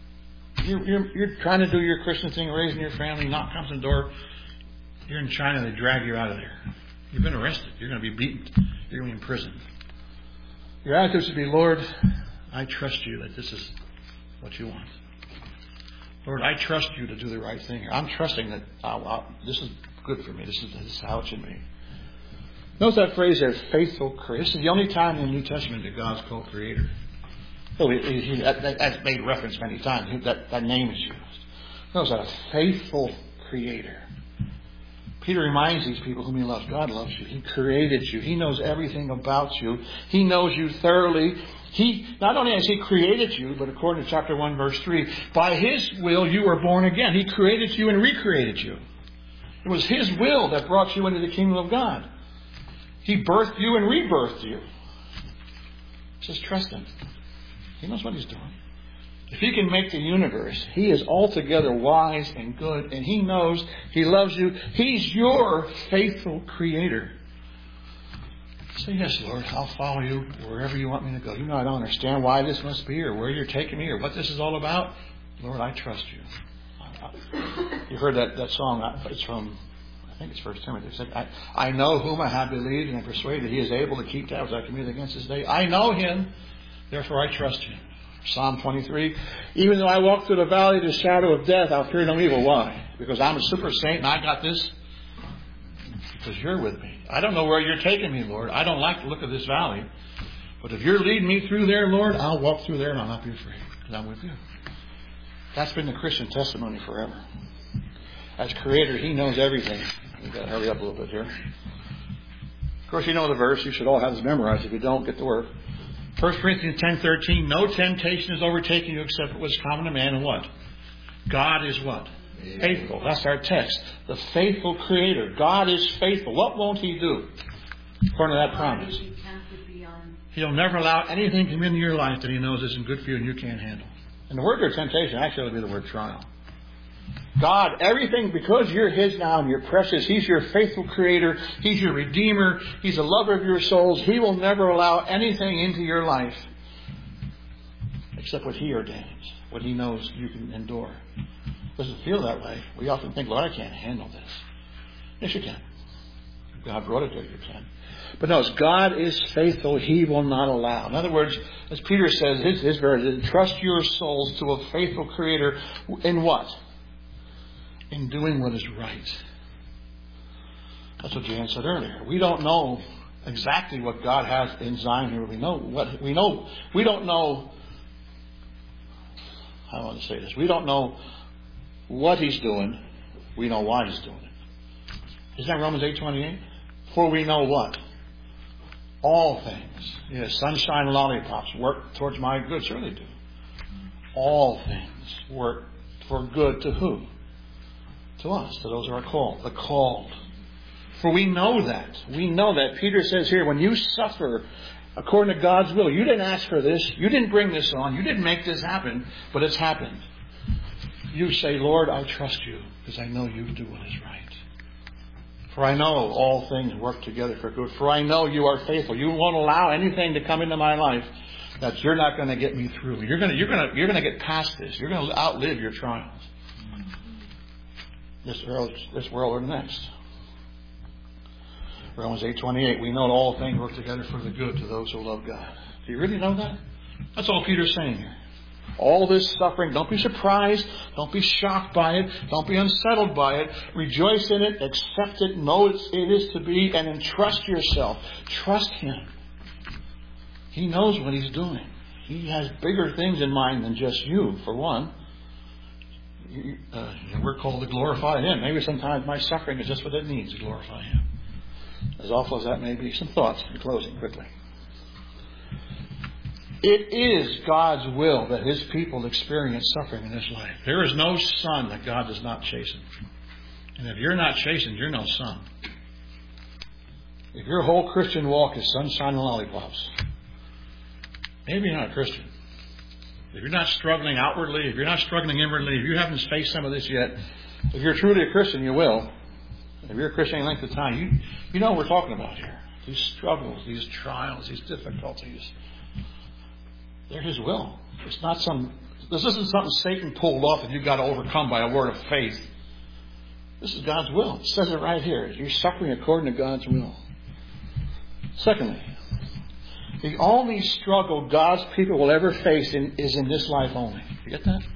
You're trying to do your Christian thing, raising your family, knock comes on the door. You're in China, they drag you out of there. You've been arrested. You're going to be beaten. You're going to be imprisoned. Your attitude should be, Lord, I trust you that this is what you want. Lord, I trust you to do the right thing here. I'm trusting that this is good for me. This is how it should be. Notice that phrase there, faithful creator. This is the only time in the New Testament that God's called creator. So that's made reference many times. That name is used. Notice that, a faithful creator. Peter reminds these people whom he loves. God loves you. He created you. He knows everything about you. He knows you thoroughly. Not only has He created you, but according to chapter 1, verse 3, by His will you were born again. He created you and recreated you. It was His will that brought you into the kingdom of God. He birthed you and rebirthed you. Just trust Him. He knows what He's doing. If He can make the universe, He is altogether wise and good, and He knows He loves you. He's your faithful creator. Say, yes, Lord, I'll follow you wherever you want me to go. You know I don't understand why this must be or where you're taking me or what this is all about. Lord, I trust you. You heard that song. It's from, I think it's 1 Timothy. It said, I know whom I have believed and am persuaded He is able to keep that which I commit against this day. I know Him, therefore I trust Him. Psalm 23, even though I walk through the valley of the shadow of death, I'll fear no evil. Why? Because I'm a super saint and I got this? Because you're with me. I don't know where you're taking me, Lord. I don't like the look of this valley. But if you're leading me through there, Lord, I'll walk through there and I'll not be afraid. Because I'm with you. That's been the Christian testimony forever. As Creator, He knows everything. We've got to hurry up a little bit here. Of course, you know the verse. You should all have this memorized. If you don't, get to work. 1 Corinthians 10:13, no temptation is overtaking you except what was common to man, and what? God is what? Faithful. That's our text. The faithful Creator. God is faithful. What won't He do? According to that promise. He'll never allow anything to come into your life that He knows isn't good for you and you can't handle. And the word for temptation actually will be the word trial. God, everything, because you're His now and you're precious, He's your faithful Creator, He's your Redeemer, He's the lover of your souls. He will never allow anything into your life except what He ordains, what He knows you can endure. It doesn't feel that way. We often think, Lord, I can't handle this. Yes, you can. God brought it to you, you can. But no, God is faithful. He will not allow. In other words, as Peter says, his verse, trust your souls to a faithful Creator in what? In doing what is right. That's what Jan said earlier. We don't know exactly what God has in Zion here. We don't know. How do I want to say this? We don't know what He's doing. We know why He's doing it. Isn't that Romans 8:28? For we know what? All things. Yes, sunshine and lollipops work towards my good. Surely do. All things work for good to who? To us, to those who are called. The called. For we know that. We know that. Peter says here, when you suffer according to God's will, you didn't ask for this. You didn't bring this on. You didn't make this happen. But it's happened. You say, Lord, I trust you because I know you do what is right. For I know all things work together for good. For I know you are faithful. You won't allow anything to come into my life that you're not going to get me through. You're going to get past this. You're going to outlive your trials. This world or the next. Romans 8:28. We know that all things work together for the good to those who love God. Do you really know that? That's all Peter's saying here. All this suffering, don't be surprised. Don't be shocked by it. Don't be unsettled by it. Rejoice in it. Accept it. Know it is to be. And entrust yourself. Trust Him. He knows what He's doing. He has bigger things in mind than just you, for one. We're called to glorify Him. Maybe sometimes my suffering is just what it needs to glorify Him. As awful as that may be. Some thoughts in closing quickly. It is God's will that His people experience suffering in this life. There is no son that God does not chasten. And if you're not chastened, you're no son. If your whole Christian walk is sunshine and lollipops, maybe you're not a Christian. If you're not struggling outwardly, if you're not struggling inwardly, if you haven't faced some of this yet, if you're truly a Christian, you will. If you're a Christian any length of time, you know what we're talking about here. these struggles, these trials, these difficulties, they're His will. It's not this isn't something Satan pulled off and you've got to overcome by a word of faith. This is God's will. It says it right here. You're suffering according to God's will. Secondly, the only struggle God's people will ever face is in this life only. You get that?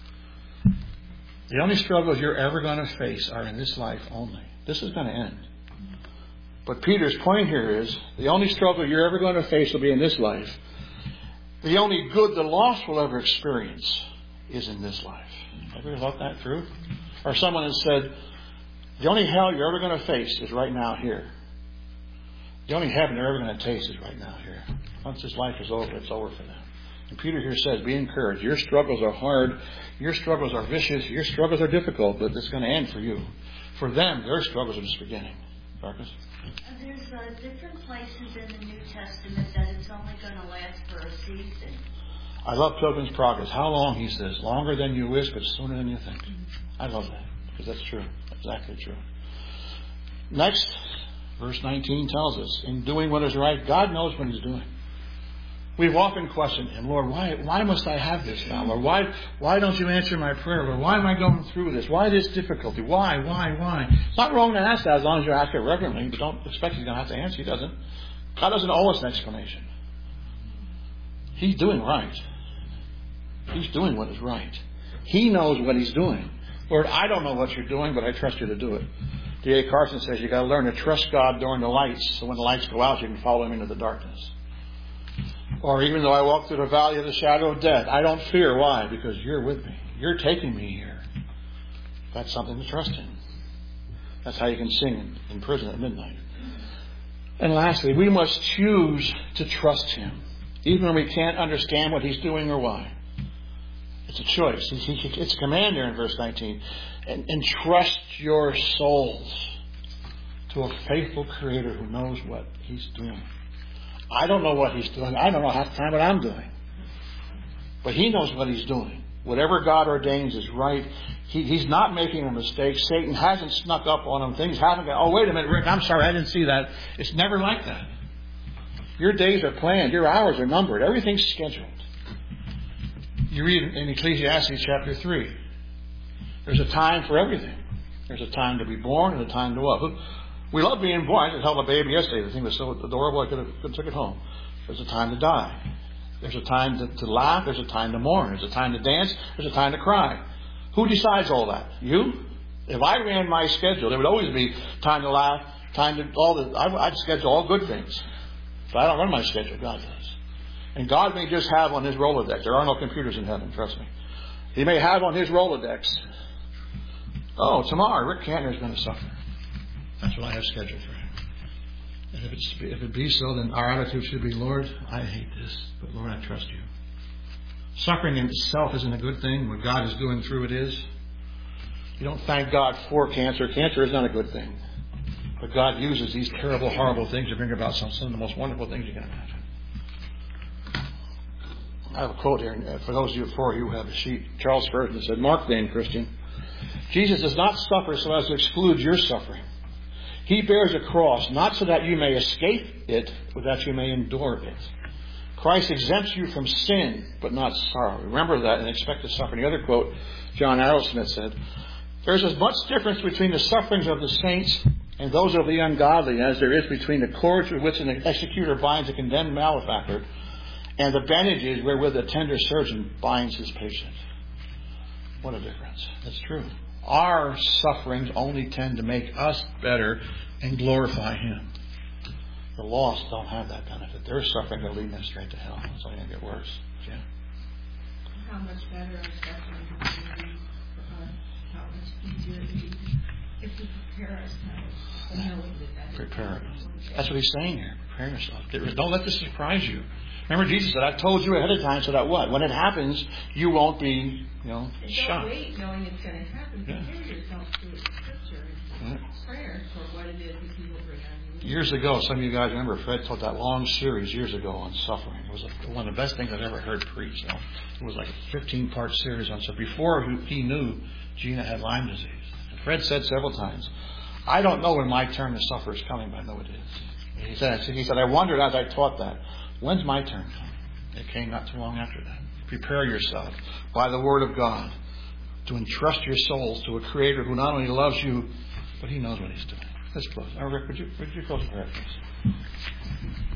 The only struggles you're ever going to face are in this life only. This is going to end. But Peter's point here is the only struggle you're ever going to face will be in this life. The only good the lost will ever experience is in this life. Have you ever thought that through? Or someone has said, the only hell you're ever going to face is right now here. The only heaven you're ever going to taste is right now here. Once this life is over, it's over for them. And Peter here says, be encouraged. Your struggles are hard. Your struggles are vicious. Your struggles are difficult, but it's going to end for you. For them, their struggles are just beginning. Marcus? There's different places in the New Testament that it's only going to last for a season. I love Pilgrim's Progress. How long, he says? Longer than you wish, but sooner than you think. I love that, because that's true. Exactly true. Next, verse 19 tells us, in doing what is right, God knows what He's doing. We've often questioned Him, Lord, why must I have this now? Lord, why don't you answer my prayer? Lord, why am I going through this? Why this difficulty? Why? It's not wrong to ask that as long as you ask it reverently, but don't expect He's going to have to answer. He doesn't. God doesn't owe us an explanation. He's doing right. He's doing what is right. He knows what He's doing. Lord, I don't know what you're doing, but I trust you to do it. D.A. Carson says you've got to learn to trust God during the lights, so when the lights go out, you can follow Him into the darkness. Or even though I walk through the valley of the shadow of death, I don't fear. Why? Because you're with me. You're taking me here. That's something to trust in. That's how you can sing in prison at midnight. And lastly, we must choose to trust Him, even when we can't understand what He's doing or why. It's a choice. It's a command there in verse 19. And entrust your souls to a faithful Creator who knows what He's doing. I don't know what He's doing. I don't know half the time what I'm doing. But He knows what He's doing. Whatever God ordains is right. He's not making a mistake. Satan hasn't snuck up on Him. Things haven't gone, oh, wait a minute, Rick, I'm sorry, I didn't see that. It's never like that. Your days are planned. Your hours are numbered. Everything's scheduled. You read in Ecclesiastes chapter 3. There's a time for everything. There's a time to be born and a time to what? We love being born. I just held a baby yesterday. The thing was so adorable I could have took it home. There's a time to die. There's a time to laugh. There's a time to mourn. There's a time to dance. There's a time to cry. Who decides all that? You? If I ran my schedule, there would always be time to laugh, time to I'd schedule all good things. But I don't run my schedule. God does. And God may just have on His Rolodex. There are no computers in heaven, trust me. He may have on His Rolodex, oh, tomorrow Rick Cantner is going to suffer. That's what I have scheduled for him. And if it be so, then our attitude should be, Lord, I hate this, but Lord, I trust you. Suffering in itself isn't a good thing. What God is doing through it is. You don't thank God for cancer. Cancer is not a good thing. But God uses these terrible, horrible things to bring about some of the most wonderful things you can imagine. I have a quote here. For those of you who have a sheet, Charles Spurgeon said, Mark then, Christian, Jesus does not suffer so as to exclude your suffering. He bears a cross, not so that you may escape it, but that you may endure it. Christ exempts you from sin, but not sorrow. Remember that and expect to suffer. The other quote, John Arrowsmith said, there's as much difference between the sufferings of the saints and those of the ungodly as there is between the cords with which an executor binds a condemned malefactor and the bandages wherewith a tender surgeon binds his patient. What a difference. That's true. Our sufferings only tend to make us better and glorify Him. The lost don't have that benefit. Their suffering will lead them straight to hell. It's only going to get worse. Yeah. How much better our suffering can be for us? How much easier it is if we prepare ourselves and knowing that prepare. That's what He's saying here. Prepare yourself. Don't let this surprise you. Remember, Jesus said, I've told you ahead of time so that what? When it happens, you won't be, shocked. Don't wait knowing it's going to happen. Prepare yourself through Scripture and prayer for what it is that He will bring on you. Years ago, some of you guys remember Fred taught that long series years ago on suffering. It was one of the best things I've ever heard preached. It was like a 15-part series on suffering. Before he knew Gina had Lyme disease. And Fred said several times, I don't know when my turn to suffer is coming, but I know it is. He said, I wondered as I taught that, when's my turn coming? It came not too long after that. Prepare yourself by the Word of God to entrust your souls to a Creator who not only loves you, but He knows what He's doing. Let's close. Rick, would you close the prayer, please?